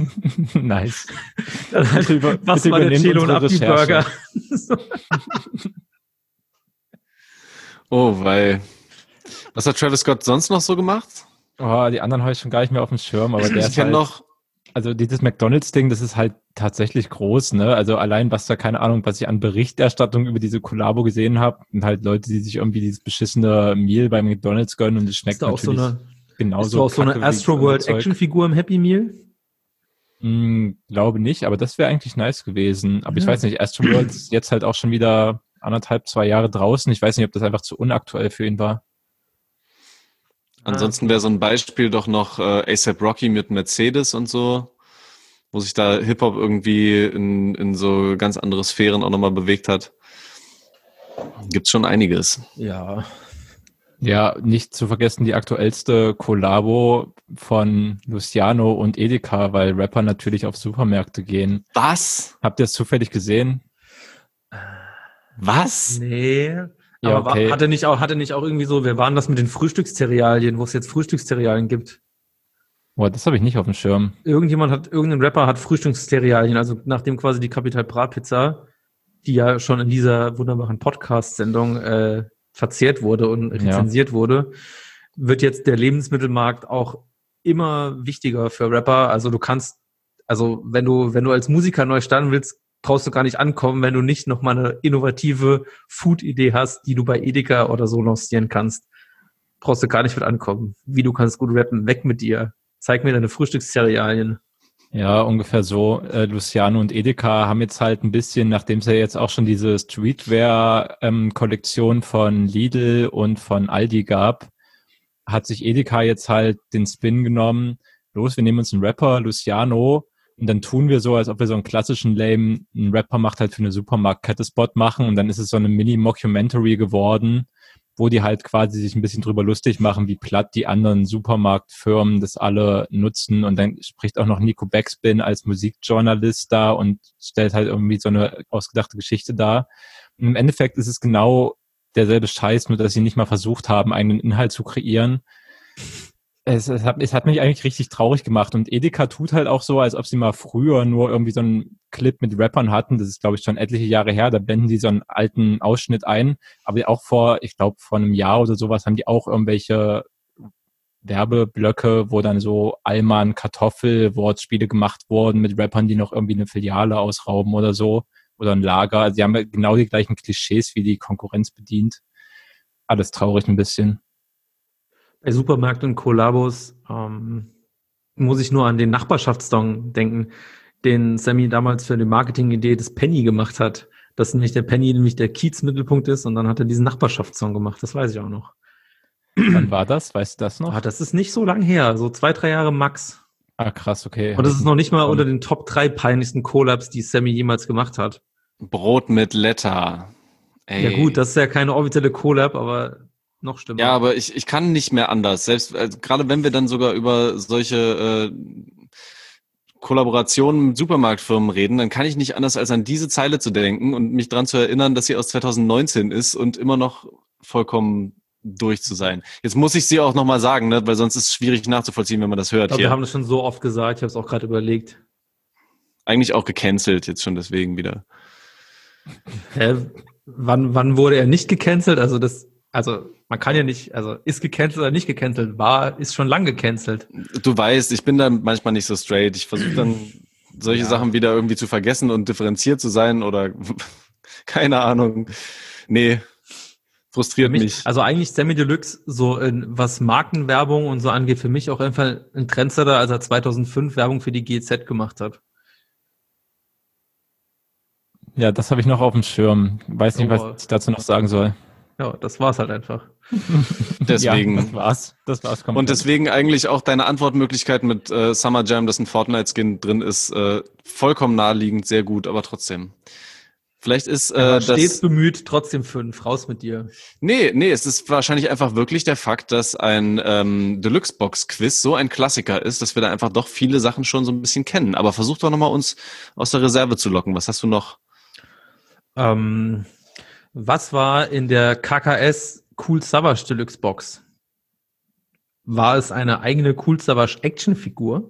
Nice. Dann halt, Bitte über- was bitte war der übernehmt Chelo und unsere Abdi Recherche. Burger? So. Oh, weil. Was hat Travis Scott sonst noch so gemacht? Oh, die anderen habe ich schon gar nicht mehr auf dem Schirm, aber der Ich ist kenne halt, noch. also dieses McDonalds-Ding, das ist halt tatsächlich groß, ne? Also allein, was da, keine Ahnung, was ich an Berichterstattung über diese Kollabo gesehen habe, und halt Leute, die sich irgendwie dieses beschissene Meal bei McDonalds gönnen und es schmeckt Ist da auch so natürlich eine, genauso. ist da auch so eine kacke wie Astro das World Zeug. Actionfigur im Happy Meal? Hm, glaube nicht, aber das wäre eigentlich nice gewesen. Aber ich Ja. weiß nicht, Astro World ist jetzt halt auch schon wieder anderthalb, zwei Jahre draußen. Ich weiß nicht, ob das einfach zu unaktuell für ihn war. Ansonsten wäre so ein Beispiel doch noch äh, A$AP Rocky mit Mercedes und so, wo sich da Hip-Hop irgendwie in, in so ganz andere Sphären auch nochmal bewegt hat. Gibt's schon einiges. Ja. Ja, nicht zu vergessen die aktuellste Kollabo von Luciano und Edeka, weil Rapper natürlich auf Supermärkte gehen. Was? Habt ihr es zufällig gesehen? Was? Nee. Ja, Aber okay. war, hatte nicht auch, hatte nicht auch irgendwie so, wir waren das mit den Frühstückszerealien, wo es jetzt Frühstückszerealien gibt. Boah, das habe ich nicht auf dem Schirm. Irgendjemand hat, irgendein Rapper hat Frühstückszerealien, also nachdem quasi die Capital Bra Pizza, die ja schon in dieser wunderbaren Podcast-Sendung äh, verzehrt wurde und rezensiert ja. wurde, wird jetzt der Lebensmittelmarkt auch immer wichtiger für Rapper. Also du kannst, also wenn du, wenn du als Musiker neu starten willst, brauchst du gar nicht ankommen, wenn du nicht noch mal eine innovative Food-Idee hast, die du bei Edeka oder so lancieren kannst. Brauchst du gar nicht mit ankommen. Wie du kannst gut rappen, weg mit dir. Zeig mir deine Frühstückszerealien. Ja, ungefähr so. Äh, Luciano und Edeka haben jetzt halt ein bisschen, nachdem es ja jetzt auch schon diese Streetwear-Kollektion ähm, von Lidl und von Aldi gab, hat sich Edeka jetzt halt den Spin genommen. Los, wir nehmen uns einen Rapper, Luciano, und dann tun wir so, als ob wir so einen klassischen lame, einen Rapper macht halt für eine Supermarktkette Spot machen, und dann ist es so eine Mini-Mockumentary geworden, wo die halt quasi sich ein bisschen drüber lustig machen, wie platt die anderen Supermarktfirmen das alle nutzen. Und dann spricht auch noch Nico Backspin als Musikjournalist da und stellt halt irgendwie so eine ausgedachte Geschichte dar. Und im Endeffekt ist es genau derselbe Scheiß, nur dass sie nicht mal versucht haben, einen Inhalt zu kreieren. Es, es, hat, es hat mich eigentlich richtig traurig gemacht und Edeka tut halt auch so, als ob sie mal früher nur irgendwie so einen Clip mit Rappern hatten. Das ist, glaube ich, schon etliche Jahre her. Da blenden sie so einen alten Ausschnitt ein. Aber auch vor, ich glaube, vor einem Jahr oder sowas haben die auch irgendwelche Werbeblöcke, wo dann so Allmann Kartoffel-Wortspiele gemacht wurden mit Rappern, die noch irgendwie eine Filiale ausrauben oder so. Oder ein Lager. Also die haben ja genau die gleichen Klischees, wie die Konkurrenz bedient. Alles traurig ein bisschen. Bei Supermärkten und Kollabos ähm, muss ich nur an den Nachbarschaftssong denken, den Sammy damals für die Marketingidee des Penny gemacht hat. Dass nämlich der Penny nämlich der Kiez-Mittelpunkt ist und dann hat er diesen Nachbarschaftssong gemacht. Das weiß ich auch noch. Wann war das? Weißt du das noch? Ah, das ist nicht so lang her, so zwei, drei Jahre max. Ah, krass, okay. Und das ist noch nicht mal unter den Top drei peinlichsten Collabs, die Sammy jemals gemacht hat. Brot mit Letter. Ey. Ja gut, das ist ja keine offizielle Collab, aber noch schlimmer. Ja, aber ich, ich kann nicht mehr anders. Selbst also, gerade wenn wir dann sogar über solche äh, Kollaborationen mit Supermarktfirmen reden, dann kann ich nicht anders als an diese Zeile zu denken und mich dran zu erinnern, dass sie aus zwanzig neunzehn ist und immer noch vollkommen durch zu sein. Jetzt muss ich sie auch nochmal sagen, ne? Weil sonst ist es schwierig nachzuvollziehen, wenn man das hört. Ich glaube, hier. wir haben das schon so oft gesagt, ich habe es auch gerade überlegt. Eigentlich auch gecancelt, jetzt schon deswegen wieder. Hä? Wann, wann wurde er nicht gecancelt? Also das, also man kann ja nicht, also ist gecancelt oder nicht gecancelt, war, ist schon lang gecancelt. Du weißt, ich bin da manchmal nicht so straight. Ich versuche dann solche Ja. Sachen wieder irgendwie zu vergessen und differenziert zu sein oder keine Ahnung. Nee, frustriert Für mich, mich. also eigentlich Sammy Deluxe, so in, was Markenwerbung und so angeht, für mich auch einfach ein Trendsetter, als er zweitausendfünf Werbung für die G Z gemacht hat. Ja, das habe ich noch auf dem Schirm. Weiß nicht, Oh. was ich dazu noch sagen soll. Ja, das war's halt einfach. Deswegen. Ja, das war's. Das war's komplett. Und deswegen eigentlich auch deine Antwortmöglichkeit mit äh, Summer Jam, dass ein Fortnite-Skin drin ist, äh, vollkommen naheliegend, sehr gut, aber trotzdem. Vielleicht ist äh, Ja, das... stets bemüht, trotzdem fünf. Raus mit dir. Nee, nee, es ist wahrscheinlich einfach wirklich der Fakt, dass ein ähm, Deluxe-Box-Quiz so ein Klassiker ist, dass wir da einfach doch viele Sachen schon so ein bisschen kennen. Aber versuch doch nochmal uns aus der Reserve zu locken. Was hast du noch? Ähm, was war in der K K S Cool Savage Deluxe Box? War es eine eigene Cool Savage Actionfigur?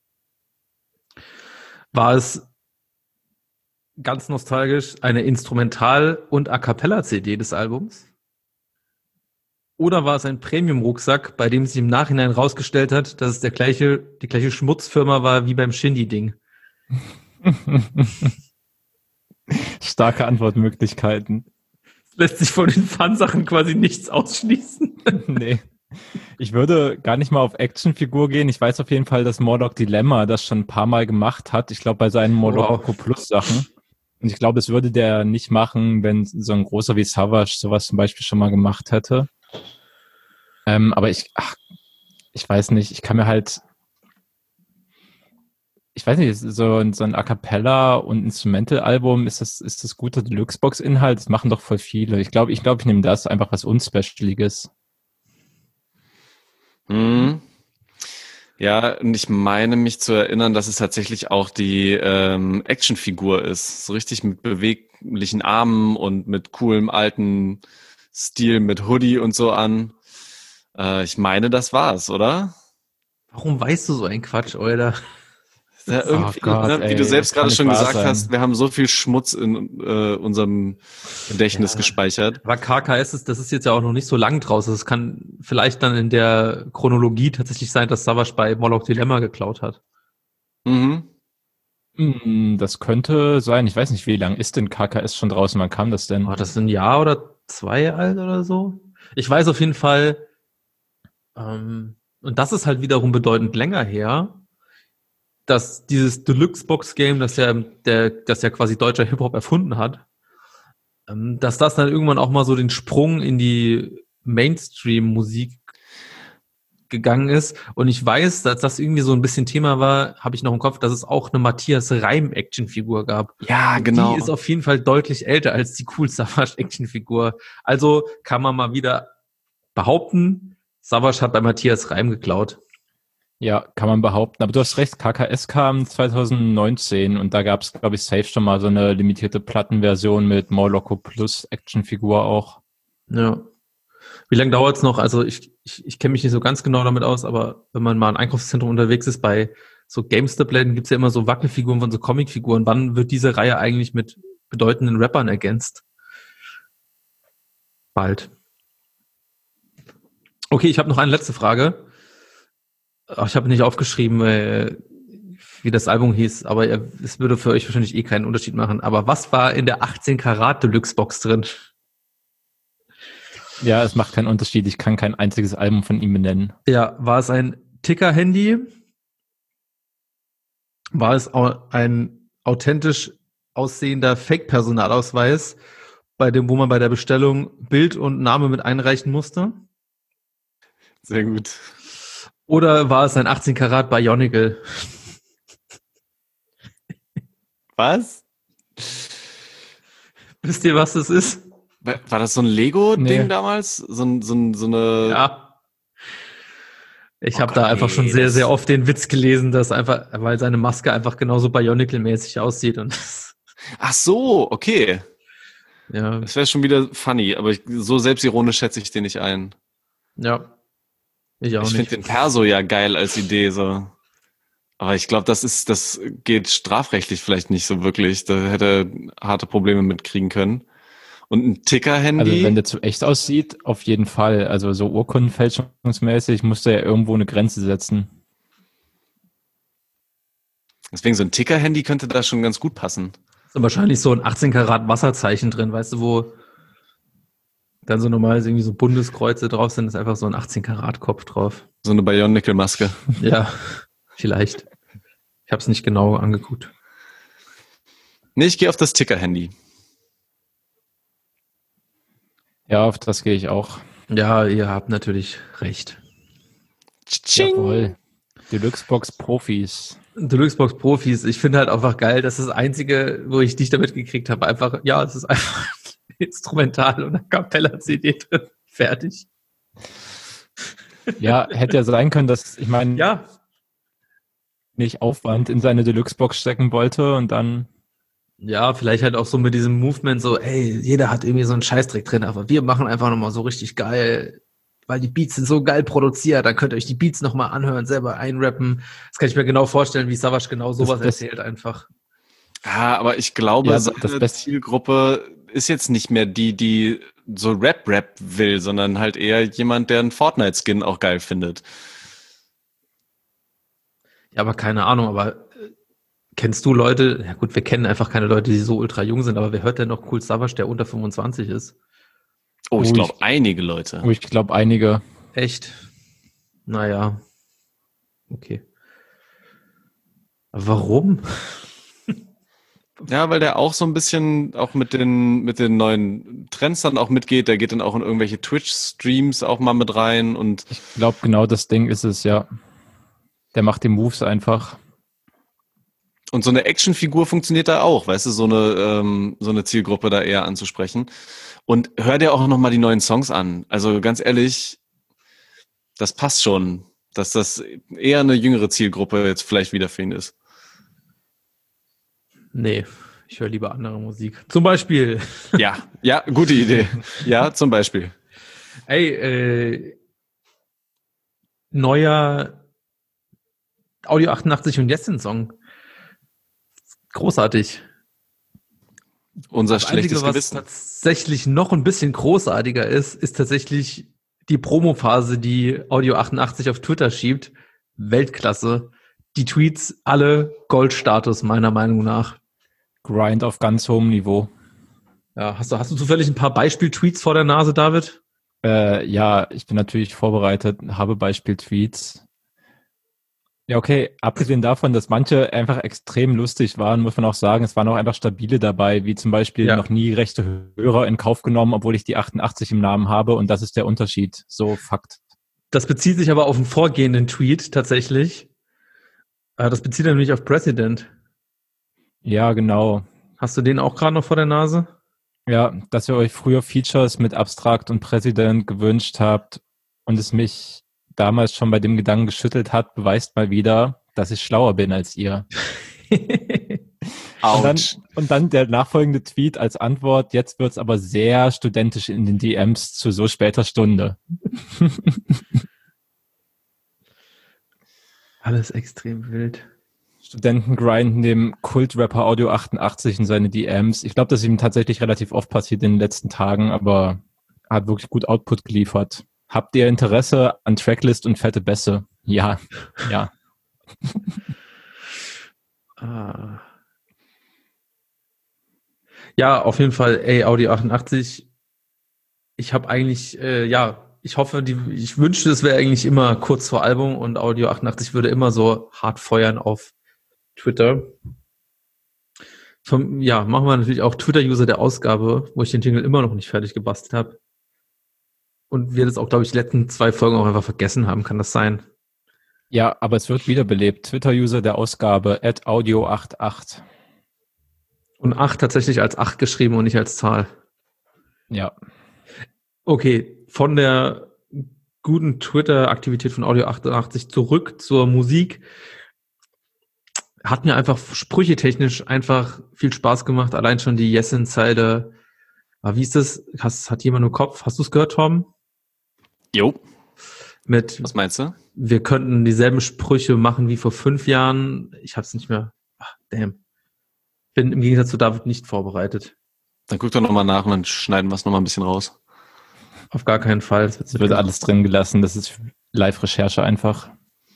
War es ganz nostalgisch eine Instrumental- und A Cappella-C D des Albums? Oder war es ein Premium-Rucksack, bei dem sich im Nachhinein rausgestellt hat, dass es der gleiche, die gleiche Schmutzfirma war wie beim Shindy-Ding? Starke Antwortmöglichkeiten. Lässt sich von den Fun-Sachen quasi nichts ausschließen. Nee. Ich würde gar nicht mal auf Actionfigur gehen. Ich weiß auf jeden Fall, dass Morlock Dilemma das schon ein paar Mal gemacht hat. Ich glaube, bei seinen Morlock Wow. Plus Sachen. Und ich glaube, das würde der nicht machen, wenn so ein großer wie Savage sowas zum Beispiel schon mal gemacht hätte. Ähm, aber ich, ach, ich weiß nicht, ich kann mir halt, ich weiß nicht, so, ein- so ein A Cappella und Instrumental-Album, ist das, ist das guter Deluxe-Box-Inhalt? Das machen doch voll viele. Ich glaube, ich glaube, ich nehme das einfach was Unspecialiges. Hm. Ja, und ich meine mich zu erinnern, dass es tatsächlich auch die ähm, Actionfigur ist. So richtig mit beweglichen Armen und mit coolem alten Stil mit Hoodie und so an. Äh, ich meine, das war's, oder? Warum weißt du so ein Quatsch, Alter? Ja, irgendwie, Gott, ne, wie ey, du selbst das kann gerade nicht schon wahr gesagt sein. hast, wir haben so viel Schmutz in äh, unserem Gedächtnis Ja. gespeichert. Aber K K S ist, das ist jetzt ja auch noch nicht so lang draußen. Das kann vielleicht dann in der Chronologie tatsächlich sein, dass Savage bei Morlock Dilemma geklaut hat. Mhm. Hm, das könnte sein. Ich weiß nicht, wie lang ist denn K K S schon draußen? Wann kam das denn? War das ein Jahr oder zwei alt oder so? Ich weiß auf jeden Fall, ähm, und das ist halt wiederum bedeutend länger her, dass dieses Deluxe-Box-Game, das ja, der, das ja quasi deutscher Hip-Hop erfunden hat, ähm, dass das dann irgendwann auch mal so den Sprung in die Mainstream-Musik gegangen ist. Und ich weiß, dass das irgendwie so ein bisschen Thema war, habe ich noch im Kopf, dass es auch eine Matthias Reim-Action-Figur gab. Ja, Und genau. Die ist auf jeden Fall deutlich älter als die Cool Savage Actionfigur. Also kann man mal wieder behaupten, Savage hat bei Matthias Reim geklaut. Ja, kann man behaupten. Aber du hast recht, K K S kam zwanzig neunzehn und da gab es, glaube ich, safe schon mal so eine limitierte Plattenversion mit Morloco Plus Actionfigur auch. Ja. Wie lange dauert es noch? Also ich ich, ich kenne mich nicht so ganz genau damit aus, aber wenn man mal im Einkaufszentrum unterwegs ist, bei so GameStop-Läden gibt's ja immer so Wackelfiguren von so Comicfiguren. Wann wird diese Reihe eigentlich mit bedeutenden Rappern ergänzt? Bald. Okay, ich habe noch eine letzte Frage. Ach, ich habe nicht aufgeschrieben, äh, wie das Album hieß, aber es würde für euch wahrscheinlich eh keinen Unterschied machen. Aber was war in der achtzehn Karat Deluxe Box drin? Ja, es macht keinen Unterschied. Ich kann kein einziges Album von ihm benennen. Ja, war es ein Ticker-Handy? War es au- ein authentisch aussehender Fake-Personalausweis, bei dem, wo man bei der Bestellung Bild und Name mit einreichen musste? Sehr gut. Oder war es ein achtzehn Karat Bionicle? Was? Wisst ihr, was das ist? War war das so ein Lego-Ding Nee. damals? So, ein, so, ein, so eine... Ja. Ich Oh habe Gott, da einfach nee, schon sehr, das- sehr oft den Witz gelesen, dass einfach, weil seine Maske einfach genauso Bionicle-mäßig aussieht und Ach so, okay. ja, Das wäre schon wieder funny, aber ich, so selbstironisch schätze ich den nicht ein. ja. Ich auch Ich finde nicht. den Perso ja geil als Idee, so. Aber ich glaube, das ist, das geht strafrechtlich vielleicht nicht so wirklich. Da hätte er harte Probleme mitkriegen können. Und ein Ticker-Handy. Also wenn der zu echt aussieht, auf jeden Fall. Also so urkundenfälschungsmäßig musste er irgendwo eine Grenze setzen. Deswegen so ein Ticker-Handy könnte da schon ganz gut passen. Ist wahrscheinlich so ein achtzehn Karat Wasserzeichen drin, weißt du, wo dann so normal irgendwie so Bundeskreuze drauf sind, ist einfach so ein achtzehn Karat Kopf drauf. So eine Bionicle-Maske. Ja, vielleicht. Ich habe es nicht genau angeguckt. Nee, ich gehe auf das Ticker-Handy. Ja, auf das gehe ich auch. Ja, ihr habt natürlich recht. Tsching. Jawohl. Deluxe-Box Profis. Deluxe-Box Profis, ich finde halt einfach geil, das ist das Einzige, wo ich dich damit gekriegt habe, einfach, ja, es ist einfach instrumental und eine Cappella-C D drin. Fertig. Ja, hätte ja sein können, dass, ich meine, Ja, nicht Aufwand in seine Deluxe-Box stecken wollte und dann, ja, vielleicht halt auch so mit diesem Movement so, ey, jeder hat irgendwie so einen Scheißdreck drin, aber wir machen einfach nochmal so richtig geil, weil die Beats sind so geil produziert, dann könnt ihr euch die Beats nochmal anhören, selber einrappen. Das kann ich mir genau vorstellen, wie Savage genau sowas das- erzählt einfach. Ja, aber ich glaube, Ja, seine das Beste- Zielgruppe ist jetzt nicht mehr die, die so Rap-Rap will, sondern halt eher jemand, der einen Fortnite-Skin auch geil findet. Ja, aber keine Ahnung, aber äh, kennst du Leute, ja gut, wir kennen einfach keine Leute, die so ultra jung sind, aber wer hört denn noch Cool Savage, der unter fünfundzwanzig ist? Oh, ich Oh, glaube, ich- einige Leute. wo ich glaube, einige, Echt? Naja. Okay. Aber warum? Ja, weil der auch so ein bisschen auch mit den, mit den neuen Trends dann auch mitgeht. Der geht dann auch in irgendwelche Twitch-Streams auch mal mit rein und ich glaube, genau das Ding ist es, ja. Der macht die Moves einfach. Und so eine Actionfigur funktioniert da auch, weißt du, so eine, ähm, so eine Zielgruppe da eher anzusprechen. Und hör dir auch nochmal die neuen Songs an. Also ganz ehrlich, das passt schon, dass das eher eine jüngere Zielgruppe jetzt vielleicht wieder für ihn ist. Nee, ich höre lieber andere Musik. Zum Beispiel, Ja, ja, gute Idee. Ja, zum Beispiel. ey, äh, neuer Audio achtundachtzig und Jessin-Song. Großartig. Unser Das Einzige, schlechtes was Gewissen. tatsächlich noch ein bisschen großartiger ist, ist tatsächlich die Promophase, die Audio achtundachtzig auf Twitter schiebt. Weltklasse. Die Tweets alle Goldstatus, meiner Meinung nach. Grind auf ganz hohem Niveau. Ja, hast du, hast du zufällig ein paar Beispiel-Tweets vor der Nase, David? Äh, ja, ich bin natürlich vorbereitet, habe Beispiel-Tweets. Ja, okay, abgesehen davon, dass manche einfach extrem lustig waren, muss man auch sagen, es waren auch einfach stabile dabei, wie zum Beispiel Ja. noch nie rechte Hörer in Kauf genommen, obwohl ich die achtundachtzig im Namen habe und das ist der Unterschied. So, Fakt. Das bezieht sich aber auf einen vorgehenden Tweet tatsächlich. Äh, Das bezieht nämlich auf President. Ja, genau. Hast du den auch gerade noch vor der Nase? Ja, dass ihr euch früher Features mit Abstrakt und Präsident gewünscht habt und es mich damals schon bei dem Gedanken geschüttelt hat, beweist mal wieder, dass ich schlauer bin als ihr. Und dann, und dann der nachfolgende Tweet als Antwort, jetzt wird's aber sehr studentisch in den D Ms zu so später Stunde. Alles extrem wild. Studenten grinden dem Kultrapper Audio achtundachtzig in seine D Ms. Ich glaube, das ist ihm tatsächlich relativ oft passiert in den letzten Tagen, aber er hat wirklich gut Output geliefert. Habt ihr Interesse an Tracklist und fette Bässe? Ja, ja. ah. Ja, auf jeden Fall, ey, Audio achtundachtzig. Ich habe eigentlich, äh, ja, ich hoffe, die, ich wünschte, es wäre eigentlich immer kurz vor Album und Audio achtundachtzig würde immer so hart feuern auf Twitter. Vom, ja, machen wir natürlich auch Twitter-User der Ausgabe, wo ich den Jingle immer noch nicht fertig gebastelt habe. Und wir das auch, glaube ich, die letzten zwei Folgen auch einfach vergessen haben. Kann das sein? Ja, aber es wird wiederbelebt. Twitter-User der Ausgabe at audio achtundachtzig. Und acht tatsächlich als acht geschrieben und nicht als Zahl. Ja. Okay, von der guten Twitter-Aktivität von Audio achtundachtzig zurück zur Musik. Hat mir einfach sprüchetechnisch einfach viel Spaß gemacht. Allein schon die Yesin-Zeile. Aber wie ist das? Hast, hat jemand im Kopf? Hast du es gehört, Tom? Jo. Mit, was meinst du? Wir könnten dieselben Sprüche machen wie vor fünf Jahren. Ich hab's nicht mehr. Ach, damn. Bin im Gegensatz zu David nicht vorbereitet. Dann guck doch nochmal nach und dann schneiden wir es nochmal ein bisschen raus. Auf gar keinen Fall. Es wird, wird alles drin gelassen. Das ist Live-Recherche einfach.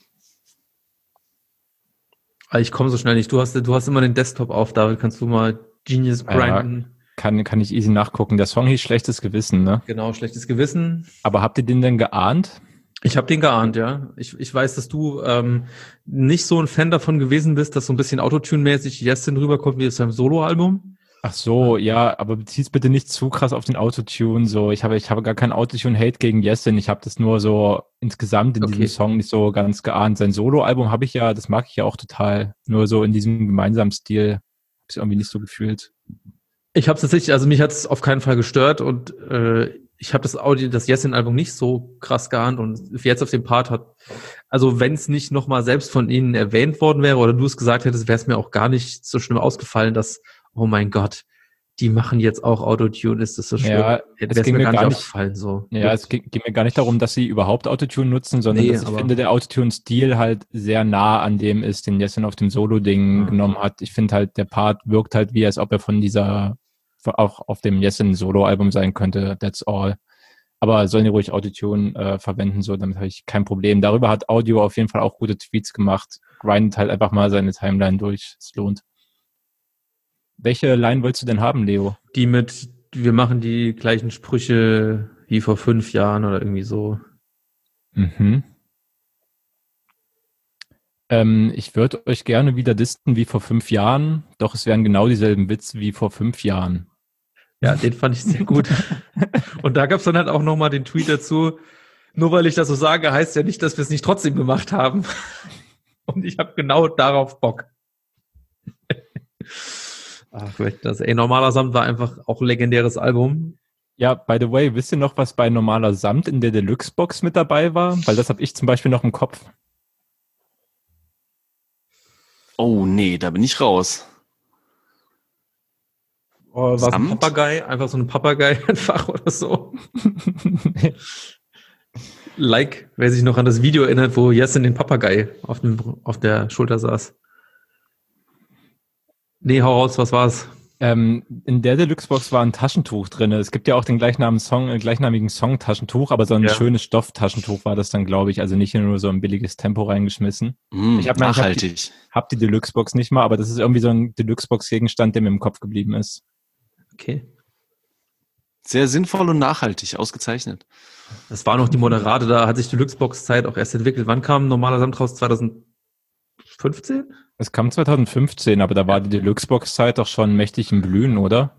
Ich komme so schnell nicht. Du hast, du hast immer den Desktop auf, David. Kannst du mal Genius grinden? Ja, kann, kann ich easy nachgucken. Der Song hieß Schlechtes Gewissen, ne? Genau, Schlechtes Gewissen. Aber habt ihr den denn geahnt? Ich habe den geahnt, ja. Ich, ich weiß, dass du ähm, nicht so ein Fan davon gewesen bist, dass so ein bisschen Autotune-mäßig Yesin rüberkommt wie aus seinem Soloalbum. Ach so, ja, aber bezieh's bitte nicht zu krass auf den Autotune. So, ich habe, ich habe gar keinen Autotune-Hate gegen Yesin. Ich habe das nur so insgesamt in Okay. diesem Song nicht so ganz geahnt. Sein Soloalbum habe ich ja, das mag ich ja auch total. Nur so in diesem gemeinsamen Stil habe ich irgendwie nicht so gefühlt. Ich habe tatsächlich, also mich hat es auf keinen Fall gestört und äh, ich habe das Audio, das Yesin-Album nicht so krass geahnt und jetzt auf dem Part hat, also wenn es nicht nochmal selbst von ihnen erwähnt worden wäre oder du es gesagt hättest, wäre es mir auch gar nicht so schlimm ausgefallen, dass, oh mein Gott, die machen jetzt auch Autotune, ist das so schlimm? Ja, Wäre es es ging mir mir gar nicht gar nicht- aufgefallen so. Ja, es ging, ging mir gar nicht darum, dass sie überhaupt Autotune nutzen, sondern Nee, dass ich aber- finde, der Autotune-Stil halt sehr nah an dem ist, den Yesin auf dem Solo-Ding Mhm. genommen hat. Ich finde halt, der Part wirkt halt wie, als ob er von dieser, auch auf dem Yesin-Solo-Album sein könnte, that's all. Aber sollen die ruhig Autotune äh, verwenden, so, damit habe ich kein Problem. Darüber hat Audio auf jeden Fall auch gute Tweets gemacht. Grindet halt einfach mal seine Timeline durch. Es lohnt. Welche Line wolltest du denn haben, Leo? Die mit, wir machen die gleichen Sprüche wie vor fünf Jahren oder irgendwie so. Mhm. Ähm, ich würde euch gerne wieder disten wie vor fünf Jahren, doch es wären genau dieselben Witze wie vor fünf Jahren. Ja, den fand ich sehr gut. Und da gab's dann halt auch nochmal den Tweet dazu, nur weil ich das so sage, heißt ja nicht, dass wir es nicht trotzdem gemacht haben. Und ich habe genau darauf Bock. Ach, das, ey, Normaler Samt war einfach auch ein legendäres Album. Ja, by the way, wisst ihr noch, was bei Normaler Samt in der Deluxe-Box mit dabei war? Weil das habe ich zum Beispiel noch im Kopf. Oh nee, da bin ich raus. Oh, war es ein Samt? Papagei? Einfach so ein Papagei einfach oder so. Like, wer sich noch an das Video erinnert, wo Yesin den Papagei auf, dem, auf der Schulter saß. Nee, hau raus, was war's? Ähm, in der Deluxe-Box war ein Taschentuch drin. Es gibt ja auch den gleichnamigen Song, äh, gleichnamigen Song Taschentuch, aber so ein Ja. schönes Stofftaschentuch war das dann, glaube ich. Also nicht nur so ein billiges Tempo reingeschmissen. Mm, Ich hab mir- ich hab nachhaltig. Hab die Deluxe-Box nicht mal, aber das ist irgendwie so ein Deluxe-Box-Gegenstand, der mir im Kopf geblieben ist. Okay. Sehr sinnvoll und nachhaltig, ausgezeichnet. Das war noch die Moderate, da hat sich die Deluxe-Box-Zeit auch erst entwickelt. Wann kam Normaler Samt raus? zwanzig fünfzehn? Es kam zwanzig fünfzehn, aber da war die Deluxe-Box-Zeit doch schon mächtig im Blühen, oder?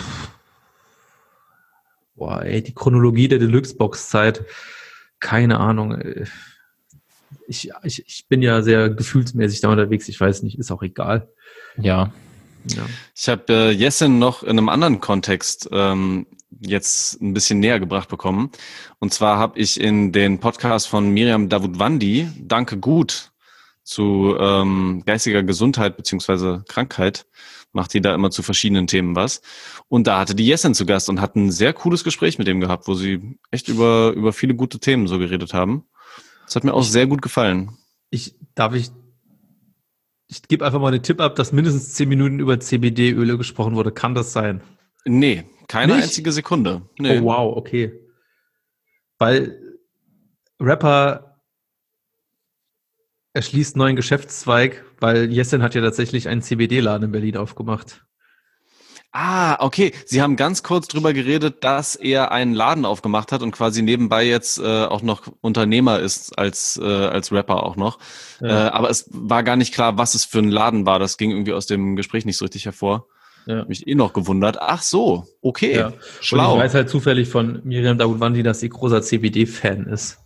Boah, ey, die Chronologie der Deluxe-Box-Zeit. Keine Ahnung. ey. Ich, ich, ich bin ja sehr gefühlsmäßig da unterwegs. Ich weiß nicht, ist auch egal. Ja. Ja. Ich habe äh, Yesin noch in einem anderen Kontext ähm, jetzt ein bisschen näher gebracht bekommen. Und zwar habe ich in den Podcast von Miriam Davutwandi, Danke gut, zu ähm, geistiger Gesundheit beziehungsweise Krankheit, macht die da immer zu verschiedenen Themen was. Und da hatte die Jessin zu Gast und hat ein sehr cooles Gespräch mit dem gehabt, wo sie echt über, über viele gute Themen so geredet haben. Das hat mir auch ich, sehr gut gefallen. Ich, darf ich, ich gebe einfach mal einen Tipp ab, dass mindestens zehn Minuten über C B D-Öle gesprochen wurde. Kann das sein? Nee, keine Nicht? einzige Sekunde. Nee. Oh, wow, okay. Weil Rapper erschließt neuen Geschäftszweig, weil Jessin hat ja tatsächlich einen C B D-Laden in Berlin aufgemacht. Ah, okay. Sie haben ganz kurz drüber geredet, dass er einen Laden aufgemacht hat und quasi nebenbei jetzt äh, auch noch Unternehmer ist als äh, als Rapper auch noch. Ja. Äh, aber es war gar nicht klar, was es für ein Laden war. Das ging irgendwie aus dem Gespräch nicht so richtig hervor. Ja. Mich eh noch gewundert. Ach so, okay. Ja. Schlau. Und ich weiß halt zufällig von Miriam Davutwandi, dass sie großer C B D-Fan ist.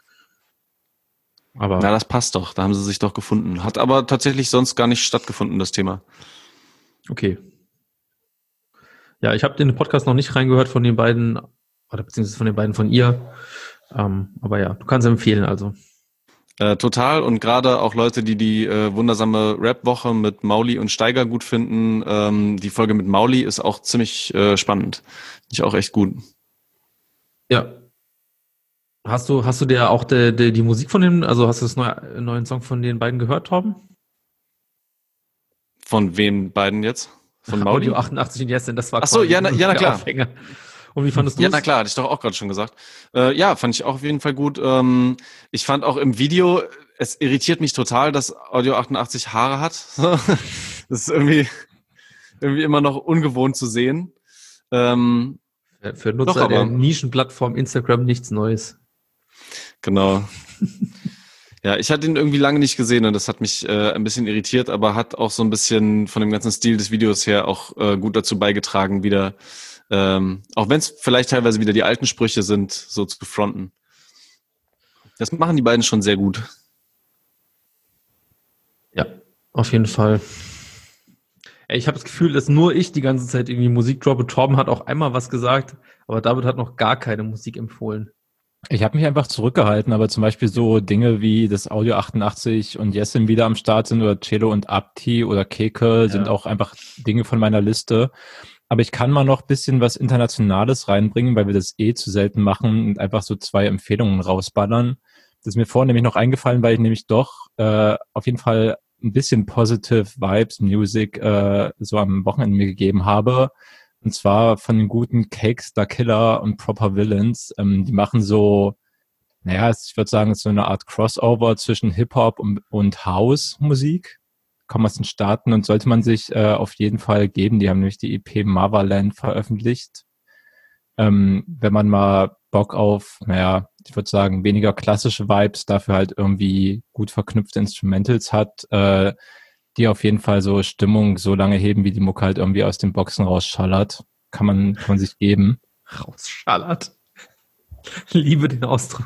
Aber na, das passt doch. Da haben sie sich doch gefunden. Hat aber tatsächlich sonst gar nicht stattgefunden, das Thema. Okay. Ja, ich habe den Podcast noch nicht reingehört von den beiden, oder beziehungsweise von den beiden von ihr. Ähm, aber ja, du kannst empfehlen, also. Äh, total. Und gerade auch Leute, die die äh, wundersame Rap-Woche mit Mauli und Steiger gut finden. Ähm, die Folge mit Mauli ist auch ziemlich äh, spannend. Finde ich auch echt gut. Ja. Hast du, hast du dir auch de, de, die Musik von dem, also hast du das neue, neuen Song von den beiden gehört, Torben? Von wem beiden jetzt? Von Mauli? Audio achtundachtzig und Jessin, das war Ach so, ja, na, ja, na klar. Aufhänger. Und wie fandest du Ja, na klar, hatte ich doch auch gerade schon gesagt. Äh, ja, fand ich auch auf jeden Fall gut. Ähm, ich fand auch im Video, es irritiert mich total, dass Audio achtundachtzig Haare hat. Das ist irgendwie, irgendwie immer noch ungewohnt zu sehen. Ähm, Für Nutzer doch, der Nischenplattform Instagram nichts Neues. Genau. Ja, ich hatte ihn irgendwie lange nicht gesehen und das hat mich äh, ein bisschen irritiert, aber hat auch so ein bisschen von dem ganzen Stil des Videos her auch äh, gut dazu beigetragen, wieder, ähm, auch wenn es vielleicht teilweise wieder die alten Sprüche sind, so zu fronten. Das machen die beiden schon sehr gut. Ja, auf jeden Fall. Ich habe das Gefühl, dass nur ich die ganze Zeit irgendwie Musik droppe. Torben hat auch einmal was gesagt, aber David hat noch gar keine Musik empfohlen. Ich habe mich einfach zurückgehalten, aber zum Beispiel so Dinge wie das Audio achtundachtzig und Jessin wieder am Start sind oder Cello und Abti oder Keke ja. sind auch einfach Dinge von meiner Liste. Aber ich kann mal noch ein bisschen was Internationales reinbringen, weil wir das eh zu selten machen und einfach so zwei Empfehlungen rausballern. Das ist mir vorhin nämlich noch eingefallen, weil ich nämlich doch äh, auf jeden Fall ein bisschen Positive Vibes Music äh, so am Wochenende mir gegeben habe. Und zwar von den guten Cakes, Da Killer und Proper Villains. Ähm, die machen so, naja, ich würde sagen, es ist so eine Art Crossover zwischen Hip-Hop und, und House-Musik. Kommen aus den Staaten und sollte man sich äh, auf jeden Fall geben. Die haben nämlich die E P Motherland veröffentlicht. Ähm, wenn man mal Bock auf, naja, ich würde sagen, weniger klassische Vibes, dafür halt irgendwie gut verknüpfte Instrumentals hat, äh, die auf jeden Fall so Stimmung so lange heben, wie die Mucke halt irgendwie aus den Boxen rausschallert. Kann man, kann man sich geben. Rausschallert. Liebe den Ausdruck.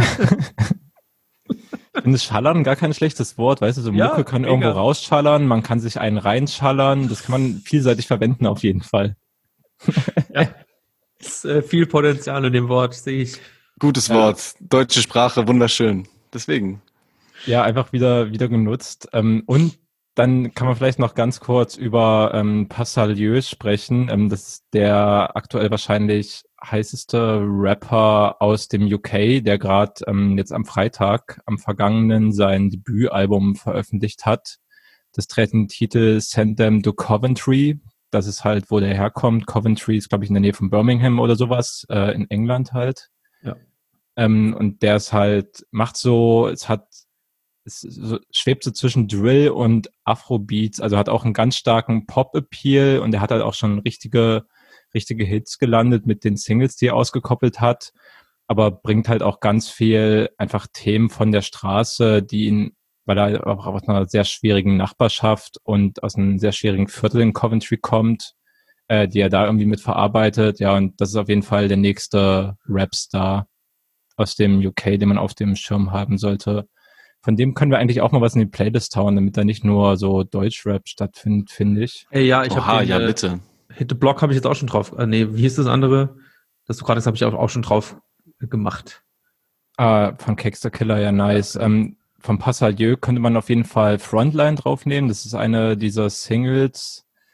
Ich finde Schallern gar kein schlechtes Wort, weißt du, so ja, Mucke kann mega. irgendwo rausschallern, man kann sich einen reinschallern, das kann man vielseitig verwenden auf jeden Fall. Ja, ist äh, viel Potenzial in dem Wort, sehe ich. Gutes Wort, ja. Deutsche Sprache, wunderschön. Deswegen. Ja, einfach wieder, wieder genutzt. Ähm, und dann kann man vielleicht noch ganz kurz über ähm, Passalieu sprechen. Ähm, das ist der aktuell wahrscheinlich heißeste Rapper aus dem U K, der gerade ähm, jetzt am Freitag, am vergangenen, sein Debütalbum veröffentlicht hat. Das trägt den Titel Send Them to Coventry. Das ist halt, wo der herkommt. Coventry ist, glaube ich, in der Nähe von Birmingham oder sowas, äh, in England halt. Ja. Ähm, und der ist halt, macht so, es hat Es so, schwebt so zwischen Drill und Afrobeats, also hat auch einen ganz starken Pop-Appeal und er hat halt auch schon richtige, richtige Hits gelandet mit den Singles, die er ausgekoppelt hat, aber bringt halt auch ganz viel einfach Themen von der Straße, die ihn, weil er auch aus einer sehr schwierigen Nachbarschaft und aus einem sehr schwierigen Viertel in Coventry kommt, äh, die er da irgendwie mit verarbeitet, ja, und das ist auf jeden Fall der nächste Rapstar aus dem U K, den man auf dem Schirm haben sollte. Von dem können wir eigentlich auch mal was in die Playlist hauen, damit da nicht nur so Deutschrap stattfindet, finde ich. Hey, ja, ich habe ja, äh, bitte. Hit the Block habe ich jetzt auch schon drauf. Äh, nee, wie hieß das andere? Das du gerade hast, habe ich auch, auch schon drauf gemacht. Ah, von Cakes Da Killer, ja, nice. Ja. Ähm, von Passalieu könnte man auf jeden Fall Frontline draufnehmen. Das ist eine dieser Singles,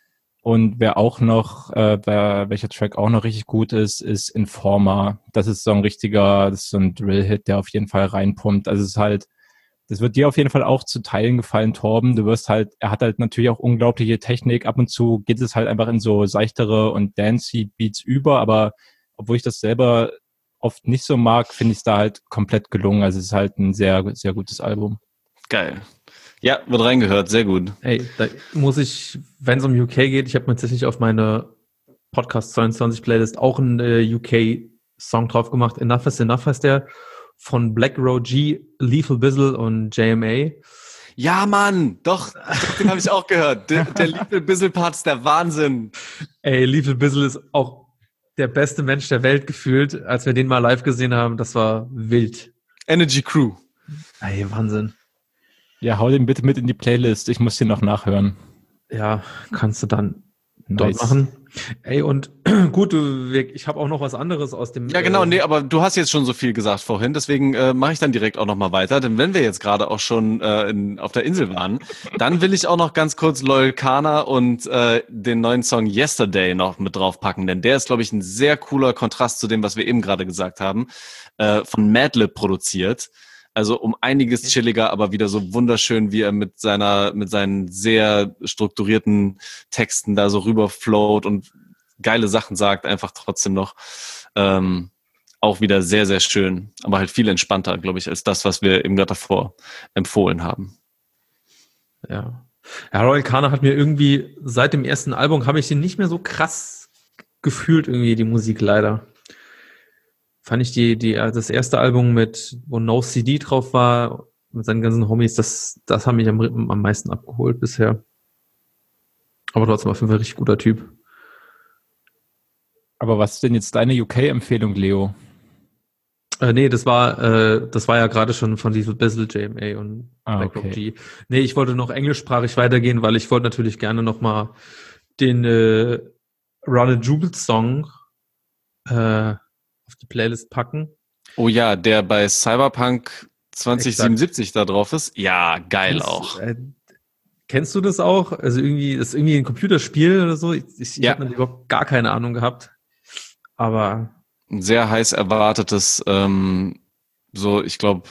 Und wer auch noch, äh, wer, welcher Track auch noch richtig gut ist, ist Informer. Das ist so ein richtiger, das ist so ein Drill-Hit, der auf jeden Fall reinpumpt. Also es ist halt, das wird dir auf jeden Fall auch zu Teilen gefallen, Torben. Du wirst halt, er hat halt natürlich auch unglaubliche Technik. Ab und zu geht es halt einfach in so seichtere und dancey Beats über, aber obwohl ich das selber oft nicht so mag, finde ich es da halt komplett gelungen. Also es ist halt ein sehr, sehr gutes Album. Geil. Ja, wird reingehört, sehr gut. Ey, da muss ich, wenn es um U K geht, ich habe mir tatsächlich auf meine Podcast zweiundzwanzig Playlist auch einen äh, U K-Song drauf gemacht. Enough is Enough heißt der, von Black Row G, Lethal Bizzle und J M A. Ja, Mann, doch, doch den habe ich auch gehört. Der, der Lethal Bizzle-Part ist der Wahnsinn. Ey, Lethal Bizzle ist auch der beste Mensch der Welt gefühlt. Als wir den mal live gesehen haben, das war wild. Energy Crew. Ey, Wahnsinn. Ja, hau den bitte mit in die Playlist. Ich muss den noch nachhören. Ja, kannst du dann Nice. dort machen. Ey, und gut, du, ich habe auch noch was anderes aus dem... Ja, genau, äh, nee, aber du hast jetzt schon so viel gesagt vorhin, deswegen äh, mache ich dann direkt auch nochmal weiter, denn wenn wir jetzt gerade auch schon äh, in, auf der Insel waren, dann will ich auch noch ganz kurz Loyal Kana und äh, den neuen Song Yesterday noch mit draufpacken, denn der ist, glaube ich, ein sehr cooler Kontrast zu dem, was wir eben gerade gesagt haben, äh, von Madlib produziert. Also um einiges chilliger, aber wieder so wunderschön, wie er mit seiner, mit seinen sehr strukturierten Texten da so rüberflowt und geile Sachen sagt, einfach trotzdem noch. Ähm, auch wieder sehr, sehr schön, aber halt viel entspannter, glaube ich, als das, was wir eben gerade davor empfohlen haben. Ja. Ja, Loyal Kana hat mir irgendwie, seit dem ersten Album habe ich den nicht mehr so krass gefühlt, irgendwie die Musik leider. Fand ich die, die, das erste Album mit, wo No C D drauf war, mit seinen ganzen Homies, das, das hat mich am, am meisten abgeholt bisher. Aber trotzdem auf jeden Fall ein richtig guter Typ. Aber was ist denn jetzt deine U K-Empfehlung, Leo? Äh, nee, das war, äh, das war ja gerade schon von Lethal Bizzle, J M A und Ah, Black Rock okay. G. Nee, ich wollte noch englischsprachig weitergehen, weil ich wollte natürlich gerne noch mal den äh, Run a Jubel Song äh, auf die Playlist packen. Oh ja, der bei Cyberpunk zwanzig siebenundsiebzig da drauf ist. Ja, geil Kennst, auch. Äh, kennst du das auch? Also irgendwie, das ist irgendwie ein Computerspiel oder so. Ich, ich, ich Ja. habe überhaupt gar keine Ahnung gehabt. Aber Ein sehr heiß erwartetes, ähm, so, ich glaube,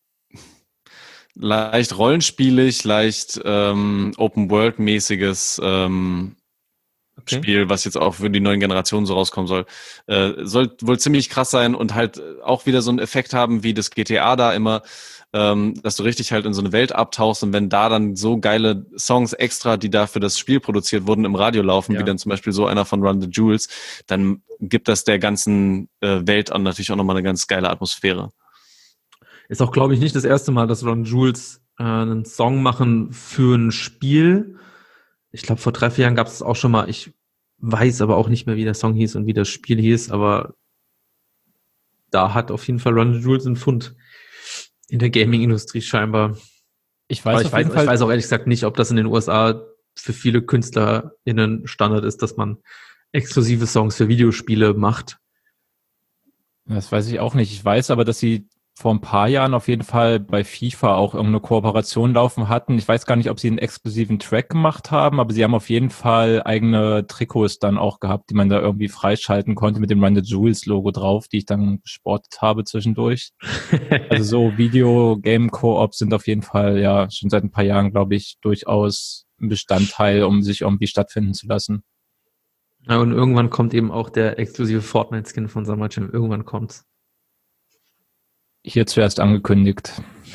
leicht rollenspielig, leicht ähm, Open-World-mäßiges ähm, okay. Spiel, was jetzt auch für die neuen Generationen so rauskommen soll. Äh, soll wohl ziemlich krass sein und halt auch wieder so einen Effekt haben wie das G T A da immer, ähm, dass du richtig halt in so eine Welt abtauchst und wenn da dann so geile Songs extra, die da für das Spiel produziert wurden, im Radio laufen, Ja. wie dann zum Beispiel so einer von Run the Jewels, dann gibt das der ganzen äh, Welt an natürlich auch nochmal eine ganz geile Atmosphäre. Ist auch, glaube ich, nicht das erste Mal, dass Ron Jules äh, einen Song machen für ein Spiel. Ich glaube, vor drei, vier Jahren gab es auch schon mal. Ich weiß aber auch nicht mehr, wie der Song hieß und wie das Spiel hieß, aber da hat auf jeden Fall Ron Jules einen Fund in der Gaming-Industrie scheinbar. Ich Aber weiß ich auf weiß, jeden Fall, ich weiß auch ehrlich gesagt nicht, ob das in den U S A für viele KünstlerInnen Standard ist, dass man exklusive Songs für Videospiele macht. das weiß ich auch nicht. Ich weiß aber, dass sie vor ein paar Jahren auf jeden Fall bei FIFA auch irgendeine Kooperation laufen hatten. Ich weiß gar nicht, ob sie einen exklusiven Track gemacht haben, aber sie haben auf jeden Fall eigene Trikots dann auch gehabt, die man da irgendwie freischalten konnte mit dem Run the Jewels Logo drauf, die ich dann gesportet habe zwischendurch. Also so Video-Game-Koop sind auf jeden Fall ja schon seit ein paar Jahren, glaube ich, durchaus ein Bestandteil, um sich irgendwie stattfinden zu lassen. Ja, und irgendwann kommt eben auch der exklusive Fortnite-Skin von Summer Jam. Irgendwann kommt's. Hier zuerst angekündigt.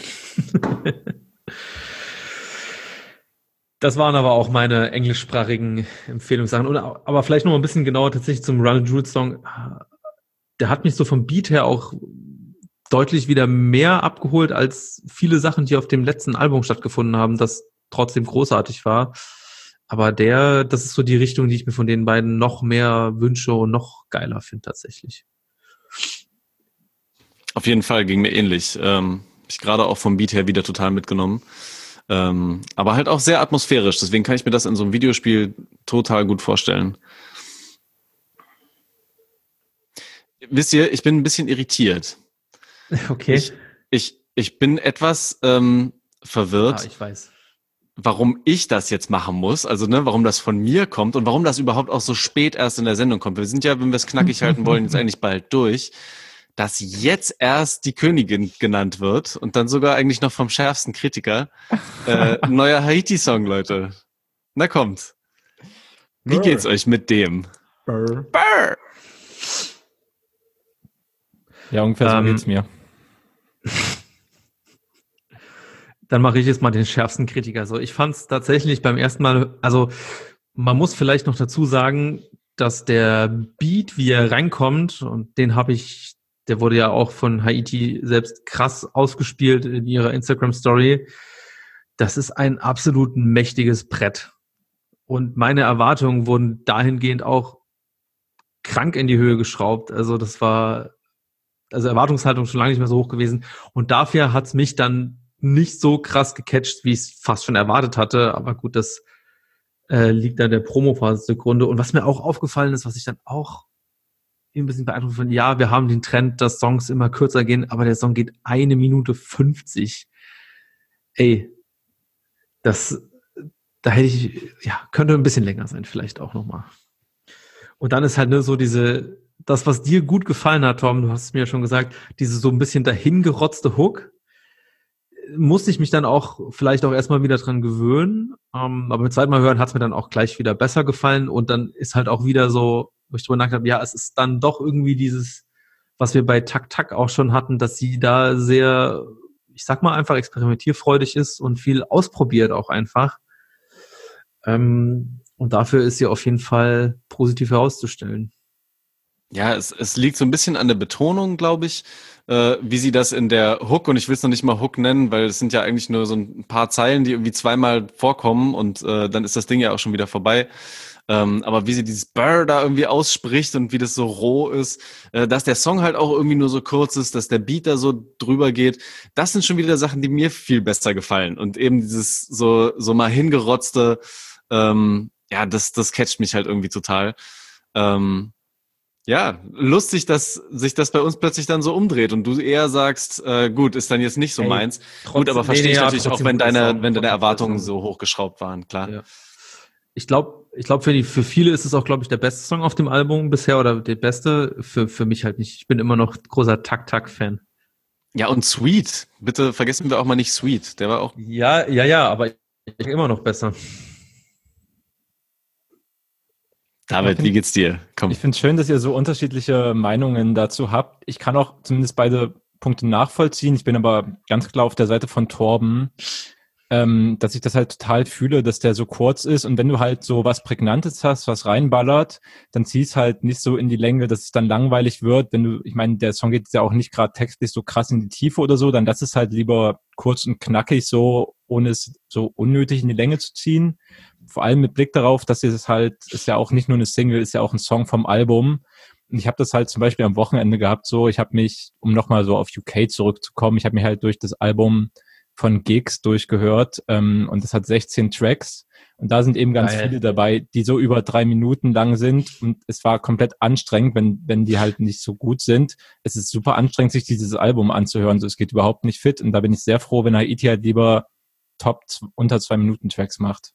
Das waren aber auch meine englischsprachigen Empfehlungssachen. Und, aber vielleicht noch mal ein bisschen genauer tatsächlich zum Run and Jewels Song. Der hat mich so vom Beat her auch deutlich wieder mehr abgeholt als viele Sachen, die auf dem letzten Album stattgefunden haben, das trotzdem großartig war. Aber der, das ist so die Richtung, die ich mir von den beiden noch mehr wünsche und noch geiler finde tatsächlich. Auf jeden Fall ging mir ähnlich. Ähm, hab ich gerade auch vom Beat her wieder total mitgenommen. Ähm, aber halt auch sehr atmosphärisch. Deswegen kann ich mir das in so einem Videospiel total gut vorstellen. Wisst ihr, ich bin ein bisschen irritiert. Okay. Ich, ich, ich bin etwas ähm, verwirrt. Ah, ich weiß. warum ich das jetzt machen muss, also ne, warum das von mir kommt und warum das überhaupt auch so spät erst in der Sendung kommt. Wir sind ja, wenn wir es knackig halten wollen, jetzt eigentlich bald durch, dass jetzt erst die Königin genannt wird und dann sogar eigentlich noch vom schärfsten Kritiker. Äh, neuer Haiti-Song, Leute. Na kommt. Wie geht's euch mit dem? Brr. Brr. Ja, ungefähr so Ähm, geht's mir. Dann mache ich jetzt mal den schärfsten Kritiker. So, ich fand es tatsächlich beim ersten Mal, also man muss vielleicht noch dazu sagen, dass der Beat, wie er reinkommt, und den habe ich, der wurde ja auch von Haiti selbst krass ausgespielt in ihrer Instagram-Story. Das ist ein absolut mächtiges Brett. Und meine Erwartungen wurden dahingehend auch krank in die Höhe geschraubt. Also das war, also Erwartungshaltung schon lange nicht mehr so hoch gewesen. Und dafür hat's mich dann nicht so krass gecatcht, wie ich es fast schon erwartet hatte. Aber gut, das äh, liegt an der Promophase zugrunde. Und was mir auch aufgefallen ist, was ich dann auch ein bisschen beeindruckt finde, ja, wir haben den Trend, dass Songs immer kürzer gehen, aber der Song geht eine Minute fünfzig. Ey, das, da hätte ich, ja, könnte ein bisschen länger sein, vielleicht auch nochmal. Und dann ist halt nur so diese, das, was dir gut gefallen hat, Tom, du hast es mir ja schon gesagt, diese so ein bisschen dahingerotzte Hook, musste ich mich dann auch vielleicht auch erstmal wieder dran gewöhnen. Ähm, aber beim zweiten Mal hören hat es mir dann auch gleich wieder besser gefallen. Und dann ist halt auch wieder so, wo ich drüber nachgedacht habe, ja, es ist dann doch irgendwie dieses, was wir bei Tak Tak auch schon hatten, dass sie da sehr, ich sag mal einfach experimentierfreudig ist und viel ausprobiert auch einfach. Ähm, und dafür ist sie auf jeden Fall positiv herauszustellen. Ja, es, es liegt so ein bisschen an der Betonung, glaube ich, äh, wie sie das in der Hook, und ich will es noch nicht mal Hook nennen, weil es sind ja eigentlich nur so ein paar Zeilen, die irgendwie zweimal vorkommen und äh, dann ist das Ding ja auch schon wieder vorbei. Ähm, aber wie sie dieses Brr da irgendwie ausspricht und wie das so roh ist, äh, dass der Song halt auch irgendwie nur so kurz ist, dass der Beat da so drüber geht, das sind schon wieder Sachen, die mir viel besser gefallen. Und eben dieses so so mal hingerotzte, ähm, ja, das das catcht mich halt irgendwie total. Ähm, Ja, lustig, dass sich das bei uns plötzlich dann so umdreht und du eher sagst, äh, gut, ist dann jetzt nicht so Ey, meins. trotzdem- Gut, aber nee, verstehe nee, ich ja, natürlich auch, trotzdem wenn guter deine, Song, wenn deine trotzdem Erwartungen guter Song. so hochgeschraubt waren, klar. Ja. Ich glaube, ich glaube für die, für viele ist es auch, glaube ich, der beste Song auf dem Album bisher oder der beste. Für für mich halt nicht. Ich bin immer noch großer Tak Tak Fan. Ja, und Sweet. Bitte vergessen wir auch mal nicht Sweet. Der war auch. Ja, ja, ja, aber ich bin immer noch besser. David, wie geht's dir? Komm. Ich finde es schön, dass ihr so unterschiedliche Meinungen dazu habt. Ich kann auch zumindest beide Punkte nachvollziehen. Ich bin aber ganz klar auf der Seite von Torben, ähm, dass ich das halt total fühle, dass der so kurz ist. Und wenn du halt so was Prägnantes hast, was reinballert, dann zieh's halt nicht so in die Länge, dass es dann langweilig wird. Wenn du, ich meine, der Song geht ja auch nicht gerade textlich so krass in die Tiefe oder so, dann lass es halt lieber kurz und knackig so, ohne es so unnötig in die Länge zu ziehen. Vor allem mit Blick darauf, dass es halt, ist ja auch nicht nur eine Single, ist ja auch ein Song vom Album. Und ich habe das halt zum Beispiel am Wochenende gehabt, so, ich habe mich, um nochmal so auf U K zurückzukommen, ich habe mich halt durch das Album von Gigs durchgehört ähm, und das hat sechzehn Tracks und da sind eben ganz Geil. viele dabei, die so über drei Minuten lang sind und es war komplett anstrengend, wenn wenn die halt nicht so gut sind. Es ist super anstrengend, sich dieses Album anzuhören, so es geht überhaupt nicht fit und da bin ich sehr froh, wenn Haiti halt lieber Top unter zwei Minuten Tracks macht.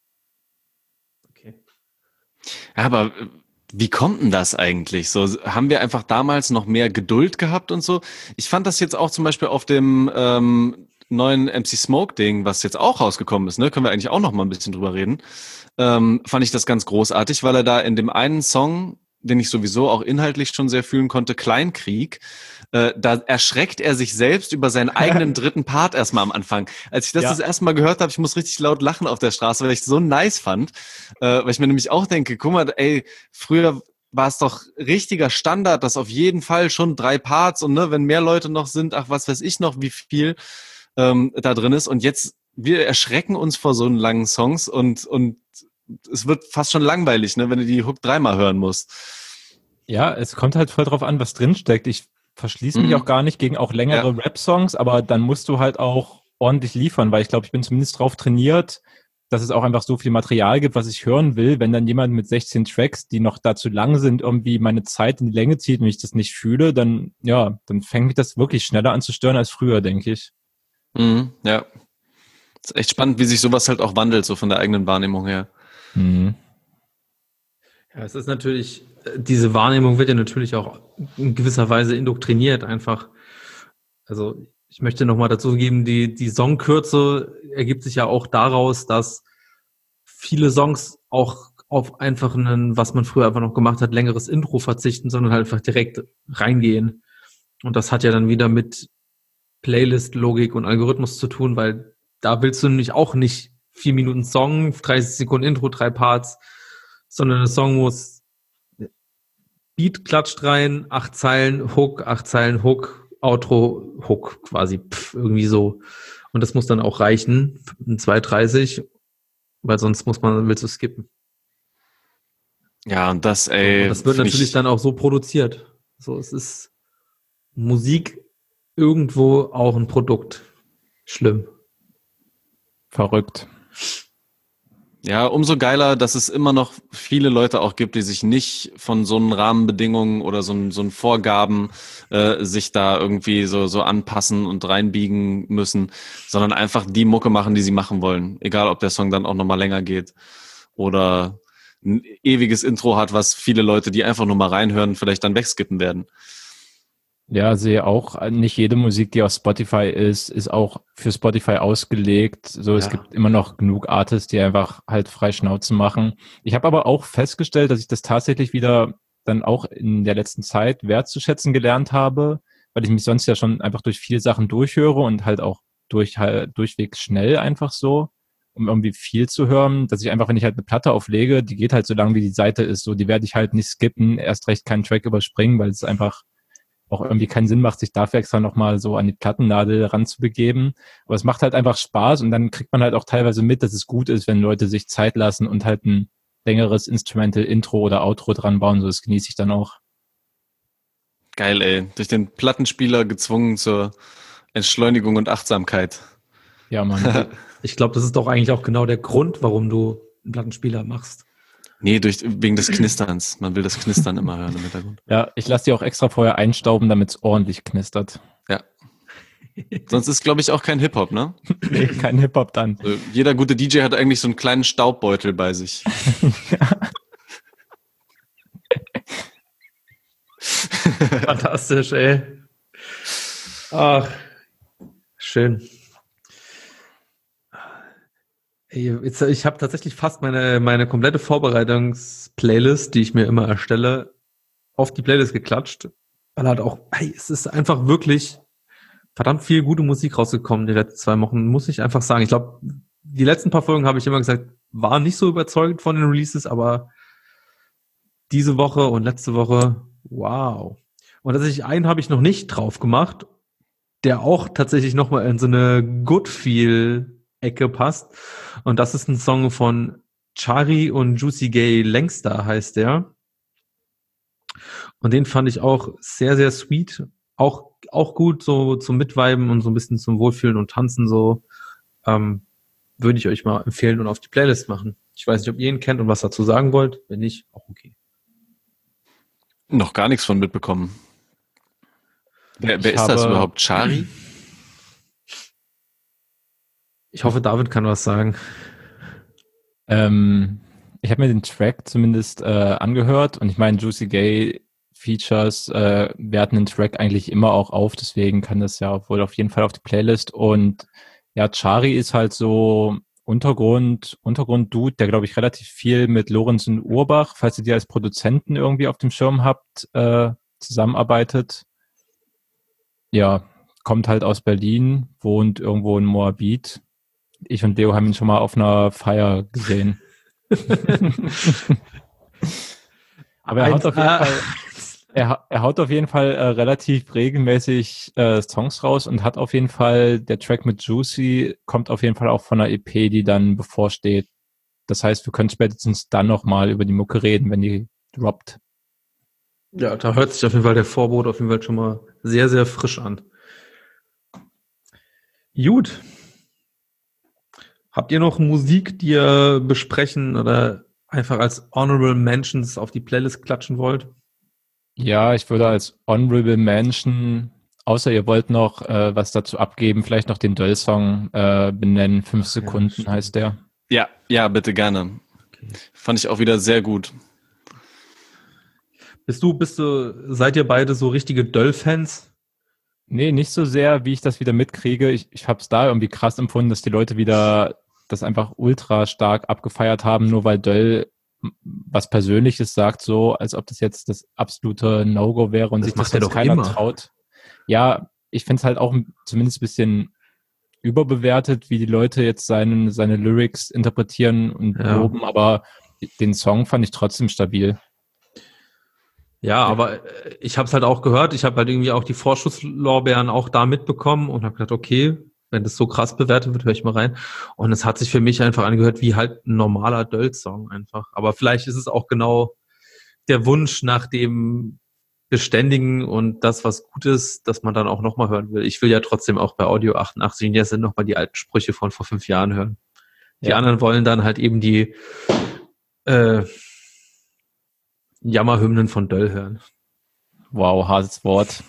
Okay. Ja, aber äh, wie kommt denn das eigentlich? So, haben wir einfach damals noch mehr Geduld gehabt und so? Ich fand das jetzt auch zum Beispiel auf dem ähm, neuen M C Smoke Ding, was jetzt auch rausgekommen ist, ne, können wir eigentlich auch noch mal ein bisschen drüber reden. Ähm, fand ich das ganz großartig, weil er da in dem einen Song, den ich sowieso auch inhaltlich schon sehr fühlen konnte, Kleinkrieg, äh, da erschreckt er sich selbst über seinen eigenen dritten Part erstmal am Anfang. Als ich das Ja. das erste Mal gehört habe, ich muss richtig laut lachen auf der Straße, weil ich es so nice fand, äh, weil ich mir nämlich auch denke, guck mal, ey, früher war es doch richtiger Standard, dass auf jeden Fall schon drei Parts und ne, wenn mehr Leute noch sind, ach, was weiß ich noch, wie viel ähm, da drin ist. Und jetzt, wir erschrecken uns vor so einen langen Songs und, und es wird fast schon langweilig, ne, wenn du die Hook dreimal hören musst. Ja, es kommt halt voll drauf an, was drinsteckt. Ich verschließe mich Mhm. auch gar nicht gegen auch längere Ja. Rap-Songs, aber dann musst du halt auch ordentlich liefern, weil ich glaube, ich bin zumindest drauf trainiert, dass es auch einfach so viel Material gibt, was ich hören will. Wenn dann jemand mit sechzehn Tracks, die noch dazu lang sind, irgendwie meine Zeit in die Länge zieht und ich das nicht fühle, dann, ja, dann fängt mich das wirklich schneller an zu stören als früher, denke ich. Mhm, ja. ist echt spannend, wie sich sowas halt auch wandelt, so von der eigenen Wahrnehmung her. Mhm. Ja, es ist natürlich, diese Wahrnehmung wird ja natürlich auch in gewisser Weise indoktriniert einfach. Also ich möchte nochmal dazu geben, die, die Songkürze ergibt sich ja auch daraus, dass viele Songs auch auf einfach einen, was man früher einfach noch gemacht hat, längeres Intro verzichten, sondern halt einfach direkt reingehen. Und das hat ja dann wieder mit Playlist-Logik und Algorithmus zu tun, weil da willst du nämlich auch nicht vier Minuten Song, dreißig Sekunden Intro, drei Parts, sondern der Song muss Beat klatscht rein, acht Zeilen Hook, acht Zeilen Hook, Outro Hook quasi, pff, irgendwie so. Und das muss dann auch reichen, in zwei dreißig, weil sonst muss man, willst du skippen. Ja, und das, ey. Und das wird natürlich ich, dann auch so produziert. So, es ist Musik irgendwo auch ein Produkt. Schlimm. Verrückt. Ja, umso geiler, dass es immer noch viele Leute auch gibt, die sich nicht von so einen Rahmenbedingungen oder so einen, so einen Vorgaben äh, sich da irgendwie so, so anpassen und reinbiegen müssen, sondern einfach die Mucke machen, die sie machen wollen. Egal, ob der Song dann auch nochmal länger geht oder ein ewiges Intro hat, was viele Leute, die einfach nur mal reinhören, vielleicht dann wegskippen werden. Ja, sehe auch, nicht jede Musik, die auf Spotify ist, ist auch für Spotify ausgelegt. So, es Ja. gibt immer noch genug Artists, die einfach halt frei Schnauze machen. Ich habe aber auch festgestellt, dass ich das tatsächlich wieder dann auch in der letzten Zeit wertzuschätzen gelernt habe, weil ich mich sonst ja schon einfach durch viele Sachen durchhöre und halt auch durch halt durchwegs schnell einfach so, um irgendwie viel zu hören, dass ich einfach, wenn ich halt eine Platte auflege, die geht halt so lang, wie die Seite ist, so, die werde ich halt nicht skippen, erst recht keinen Track überspringen, weil es einfach auch irgendwie keinen Sinn macht, sich dafür extra nochmal so an die Plattennadel ranzubegeben. Aber es macht halt einfach Spaß und dann kriegt man halt auch teilweise mit, dass es gut ist, wenn Leute sich Zeit lassen und halt ein längeres Instrumental-Intro oder Outro dran bauen. So, das genieße ich dann auch. Geil, ey. Durch den Plattenspieler gezwungen zur Entschleunigung und Achtsamkeit. Ja, Mann. Ich glaube, das ist doch eigentlich auch genau der Grund, warum du einen Plattenspieler machst. Nee, durch, wegen des Knisterns. Man will das Knistern immer hören im Hintergrund. Ja, ich lasse die auch extra vorher einstauben, damit es ordentlich knistert. Ja. Sonst ist, glaube ich, auch kein Hip-Hop, ne? Nee, kein Hip-Hop dann. Also jeder gute D J hat eigentlich so einen kleinen Staubbeutel bei sich. Fantastisch, ey. Ach, schön. Ey, jetzt, ich habe tatsächlich fast meine, meine komplette Vorbereitungs-Playlist, die ich mir immer erstelle, auf die Playlist geklatscht. Weil halt auch, hey, es ist einfach wirklich verdammt viel gute Musik rausgekommen die letzten zwei Wochen, muss ich einfach sagen. Ich glaube, die letzten paar Folgen habe ich immer gesagt, war nicht so überzeugend von den Releases, aber diese Woche und letzte Woche, wow. Und tatsächlich einen habe ich noch nicht drauf gemacht, der auch tatsächlich nochmal in so eine Good-Feel-Ecke passt. Und das ist ein Song von Chari und Juicy Gay Langstar heißt der. Und den fand ich auch sehr, sehr sweet. Auch, auch gut so zum Mitviben und so ein bisschen zum Wohlfühlen und Tanzen so. Ähm, würde ich euch mal empfehlen und auf die Playlist machen. Ich weiß nicht, ob ihr ihn kennt und was dazu sagen wollt. Wenn nicht, auch okay. Noch gar nichts von mitbekommen. Wer, wer Ich ist das habe- überhaupt? Chari? Ich hoffe, David kann was sagen. Ähm, ich habe mir den Track zumindest äh, angehört und ich meine, Juicy Gay Features äh, werten den Track eigentlich immer auch auf, deswegen kann das ja wohl auf jeden Fall auf die Playlist. Und ja, Chari ist halt so Untergrund, Untergrund-Dude, der, glaube ich, relativ viel mit Lorenz und Urbach, falls ihr die als Produzenten irgendwie auf dem Schirm habt, äh, zusammenarbeitet. Ja, kommt halt aus Berlin, wohnt irgendwo in Moabit. Ich und Leo haben ihn schon mal auf einer Feier gesehen. Aber er haut auf jeden Ah. Fall, er, ha- er haut auf jeden Fall äh, relativ regelmäßig äh, Songs raus und hat auf jeden Fall, der Track mit Juicy kommt auf jeden Fall auch von einer E P, die dann bevorsteht. Das heißt, wir können spätestens dann nochmal über die Mucke reden, wenn die droppt. Ja, da hört sich auf jeden Fall der Vorbote auf jeden Fall schon mal sehr, sehr frisch an. Gut. Habt ihr noch Musik, die ihr besprechen oder einfach als Honorable Mentions auf die Playlist klatschen wollt? Ja, ich würde als Honorable Mention Außer ihr wollt noch äh, was dazu abgeben, vielleicht noch den Döll-Song äh, benennen. Fünf Ach, Sekunden ja, heißt der. Ja, ja, bitte gerne. Okay. Fand ich auch wieder sehr gut. Bist du, bist du, seid ihr beide so richtige Döll-Fans? Nee, nicht so sehr, wie ich das wieder mitkriege. Ich, ich habe es da irgendwie krass empfunden, dass die Leute wieder das einfach ultra stark abgefeiert haben, nur weil Döll was Persönliches sagt, so als ob das jetzt das absolute No-Go wäre und das sich das jetzt doch keiner immer. traut. Ja, ich finde es halt auch zumindest ein bisschen überbewertet, wie die Leute jetzt seinen, seine Lyrics interpretieren und ja. loben, aber den Song fand ich trotzdem stabil. Ja, aber ich habe es halt auch gehört. Ich habe halt irgendwie auch die Vorschusslorbeeren auch da mitbekommen und habe gedacht, okay, wenn das so krass bewertet wird, höre ich mal rein. Und es hat sich für mich einfach angehört wie halt ein normaler Döll-Song einfach. Aber vielleicht ist es auch genau der Wunsch nach dem Beständigen und das, was gut ist, dass man dann auch nochmal hören will. Ich will ja trotzdem auch bei Audio achtundachtzig jetzt nochmal die alten Sprüche von vor fünf Jahren hören. Die ja. anderen wollen dann halt eben die äh, Jammerhymnen von Döll hören. Wow, hartes Wort.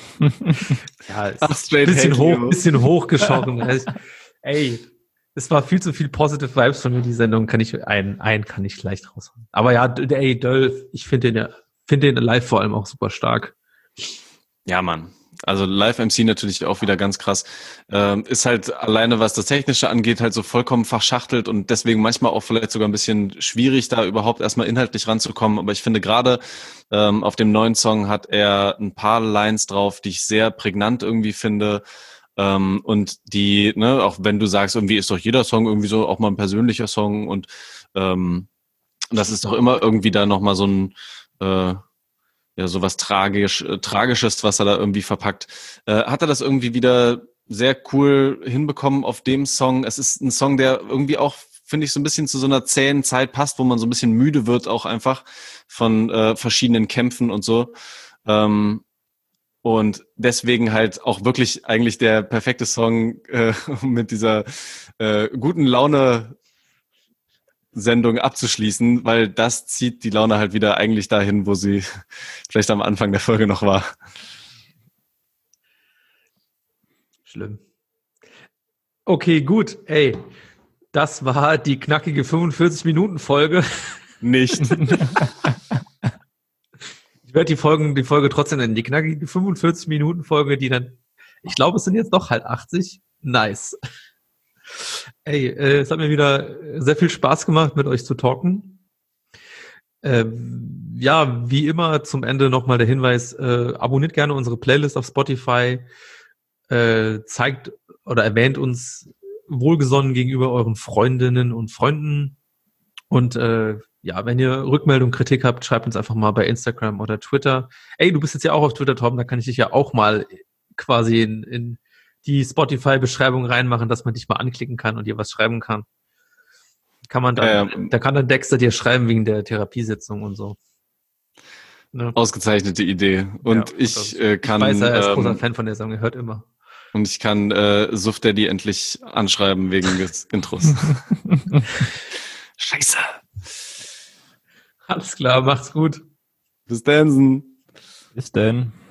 Ja, es Ach, ist ein bisschen, hoch, bisschen hochgeschossen. Ey, es war viel zu viel Positive Vibes von mir, die Sendung. Kann ich, einen, einen kann ich leicht raushauen. Aber ja, ey, Döll, ich finde den ja, finde den live vor allem auch super stark. Ja, Mann. Also Live-M C natürlich auch wieder ganz krass. Ähm, ist halt alleine, was das Technische angeht, halt so vollkommen verschachtelt und deswegen manchmal auch vielleicht sogar ein bisschen schwierig, da überhaupt erstmal inhaltlich ranzukommen. Aber ich finde gerade ähm, auf dem neuen Song hat er ein paar Lines drauf, die ich sehr prägnant irgendwie finde. Ähm, und die, ne, auch wenn du sagst, irgendwie ist doch jeder Song irgendwie so auch mal ein persönlicher Song und ähm, das ist doch immer irgendwie da nochmal so ein äh, ja, sowas tragisch, äh, Tragisches, was er da irgendwie verpackt. Äh, hat er das irgendwie wieder sehr cool hinbekommen auf dem Song? Es ist ein Song, der irgendwie auch, finde ich, so ein bisschen zu so einer zähen Zeit passt, wo man so ein bisschen müde wird auch einfach von äh, verschiedenen Kämpfen und so. Ähm, und deswegen halt auch wirklich eigentlich der perfekte Song äh, mit dieser äh, guten Laune Sendung abzuschließen, weil das zieht die Laune halt wieder eigentlich dahin, wo sie vielleicht am Anfang der Folge noch war. Schlimm. Okay, gut. Ey, das war die knackige fünfundvierzig-Minuten-Folge. Nicht. Ich werde die Folgen, die Folge trotzdem nennen. Die knackige fünfundvierzig-Minuten-Folge, die dann, ich glaube, es sind jetzt doch halt achtzig. Nice. Ey, äh, es hat mir wieder sehr viel Spaß gemacht, mit euch zu talken. Ähm, ja, wie immer zum Ende nochmal der Hinweis, äh, abonniert gerne unsere Playlist auf Spotify, äh, zeigt oder erwähnt uns wohlgesonnen gegenüber euren Freundinnen und Freunden und äh, ja, wenn ihr Rückmeldung, Kritik habt, schreibt uns einfach mal bei Instagram oder Twitter. Ey, du bist jetzt ja auch auf Twitter, Tom, da kann ich dich ja auch mal quasi in, in die Spotify-Beschreibung reinmachen, dass man dich mal anklicken kann und dir was schreiben kann. Kann man dann, ähm, da kann dann Dexter dir schreiben wegen der Therapiesitzung und so. Ne? Ausgezeichnete Idee. Und ja, ich äh, kann... Ich weiß, er ist ähm, großer Fan von der Song, er hört immer. Und ich kann äh, Suf Daddy endlich anschreiben wegen des Intros. Scheiße. Alles klar, macht's gut. Bis dann. Bis dann.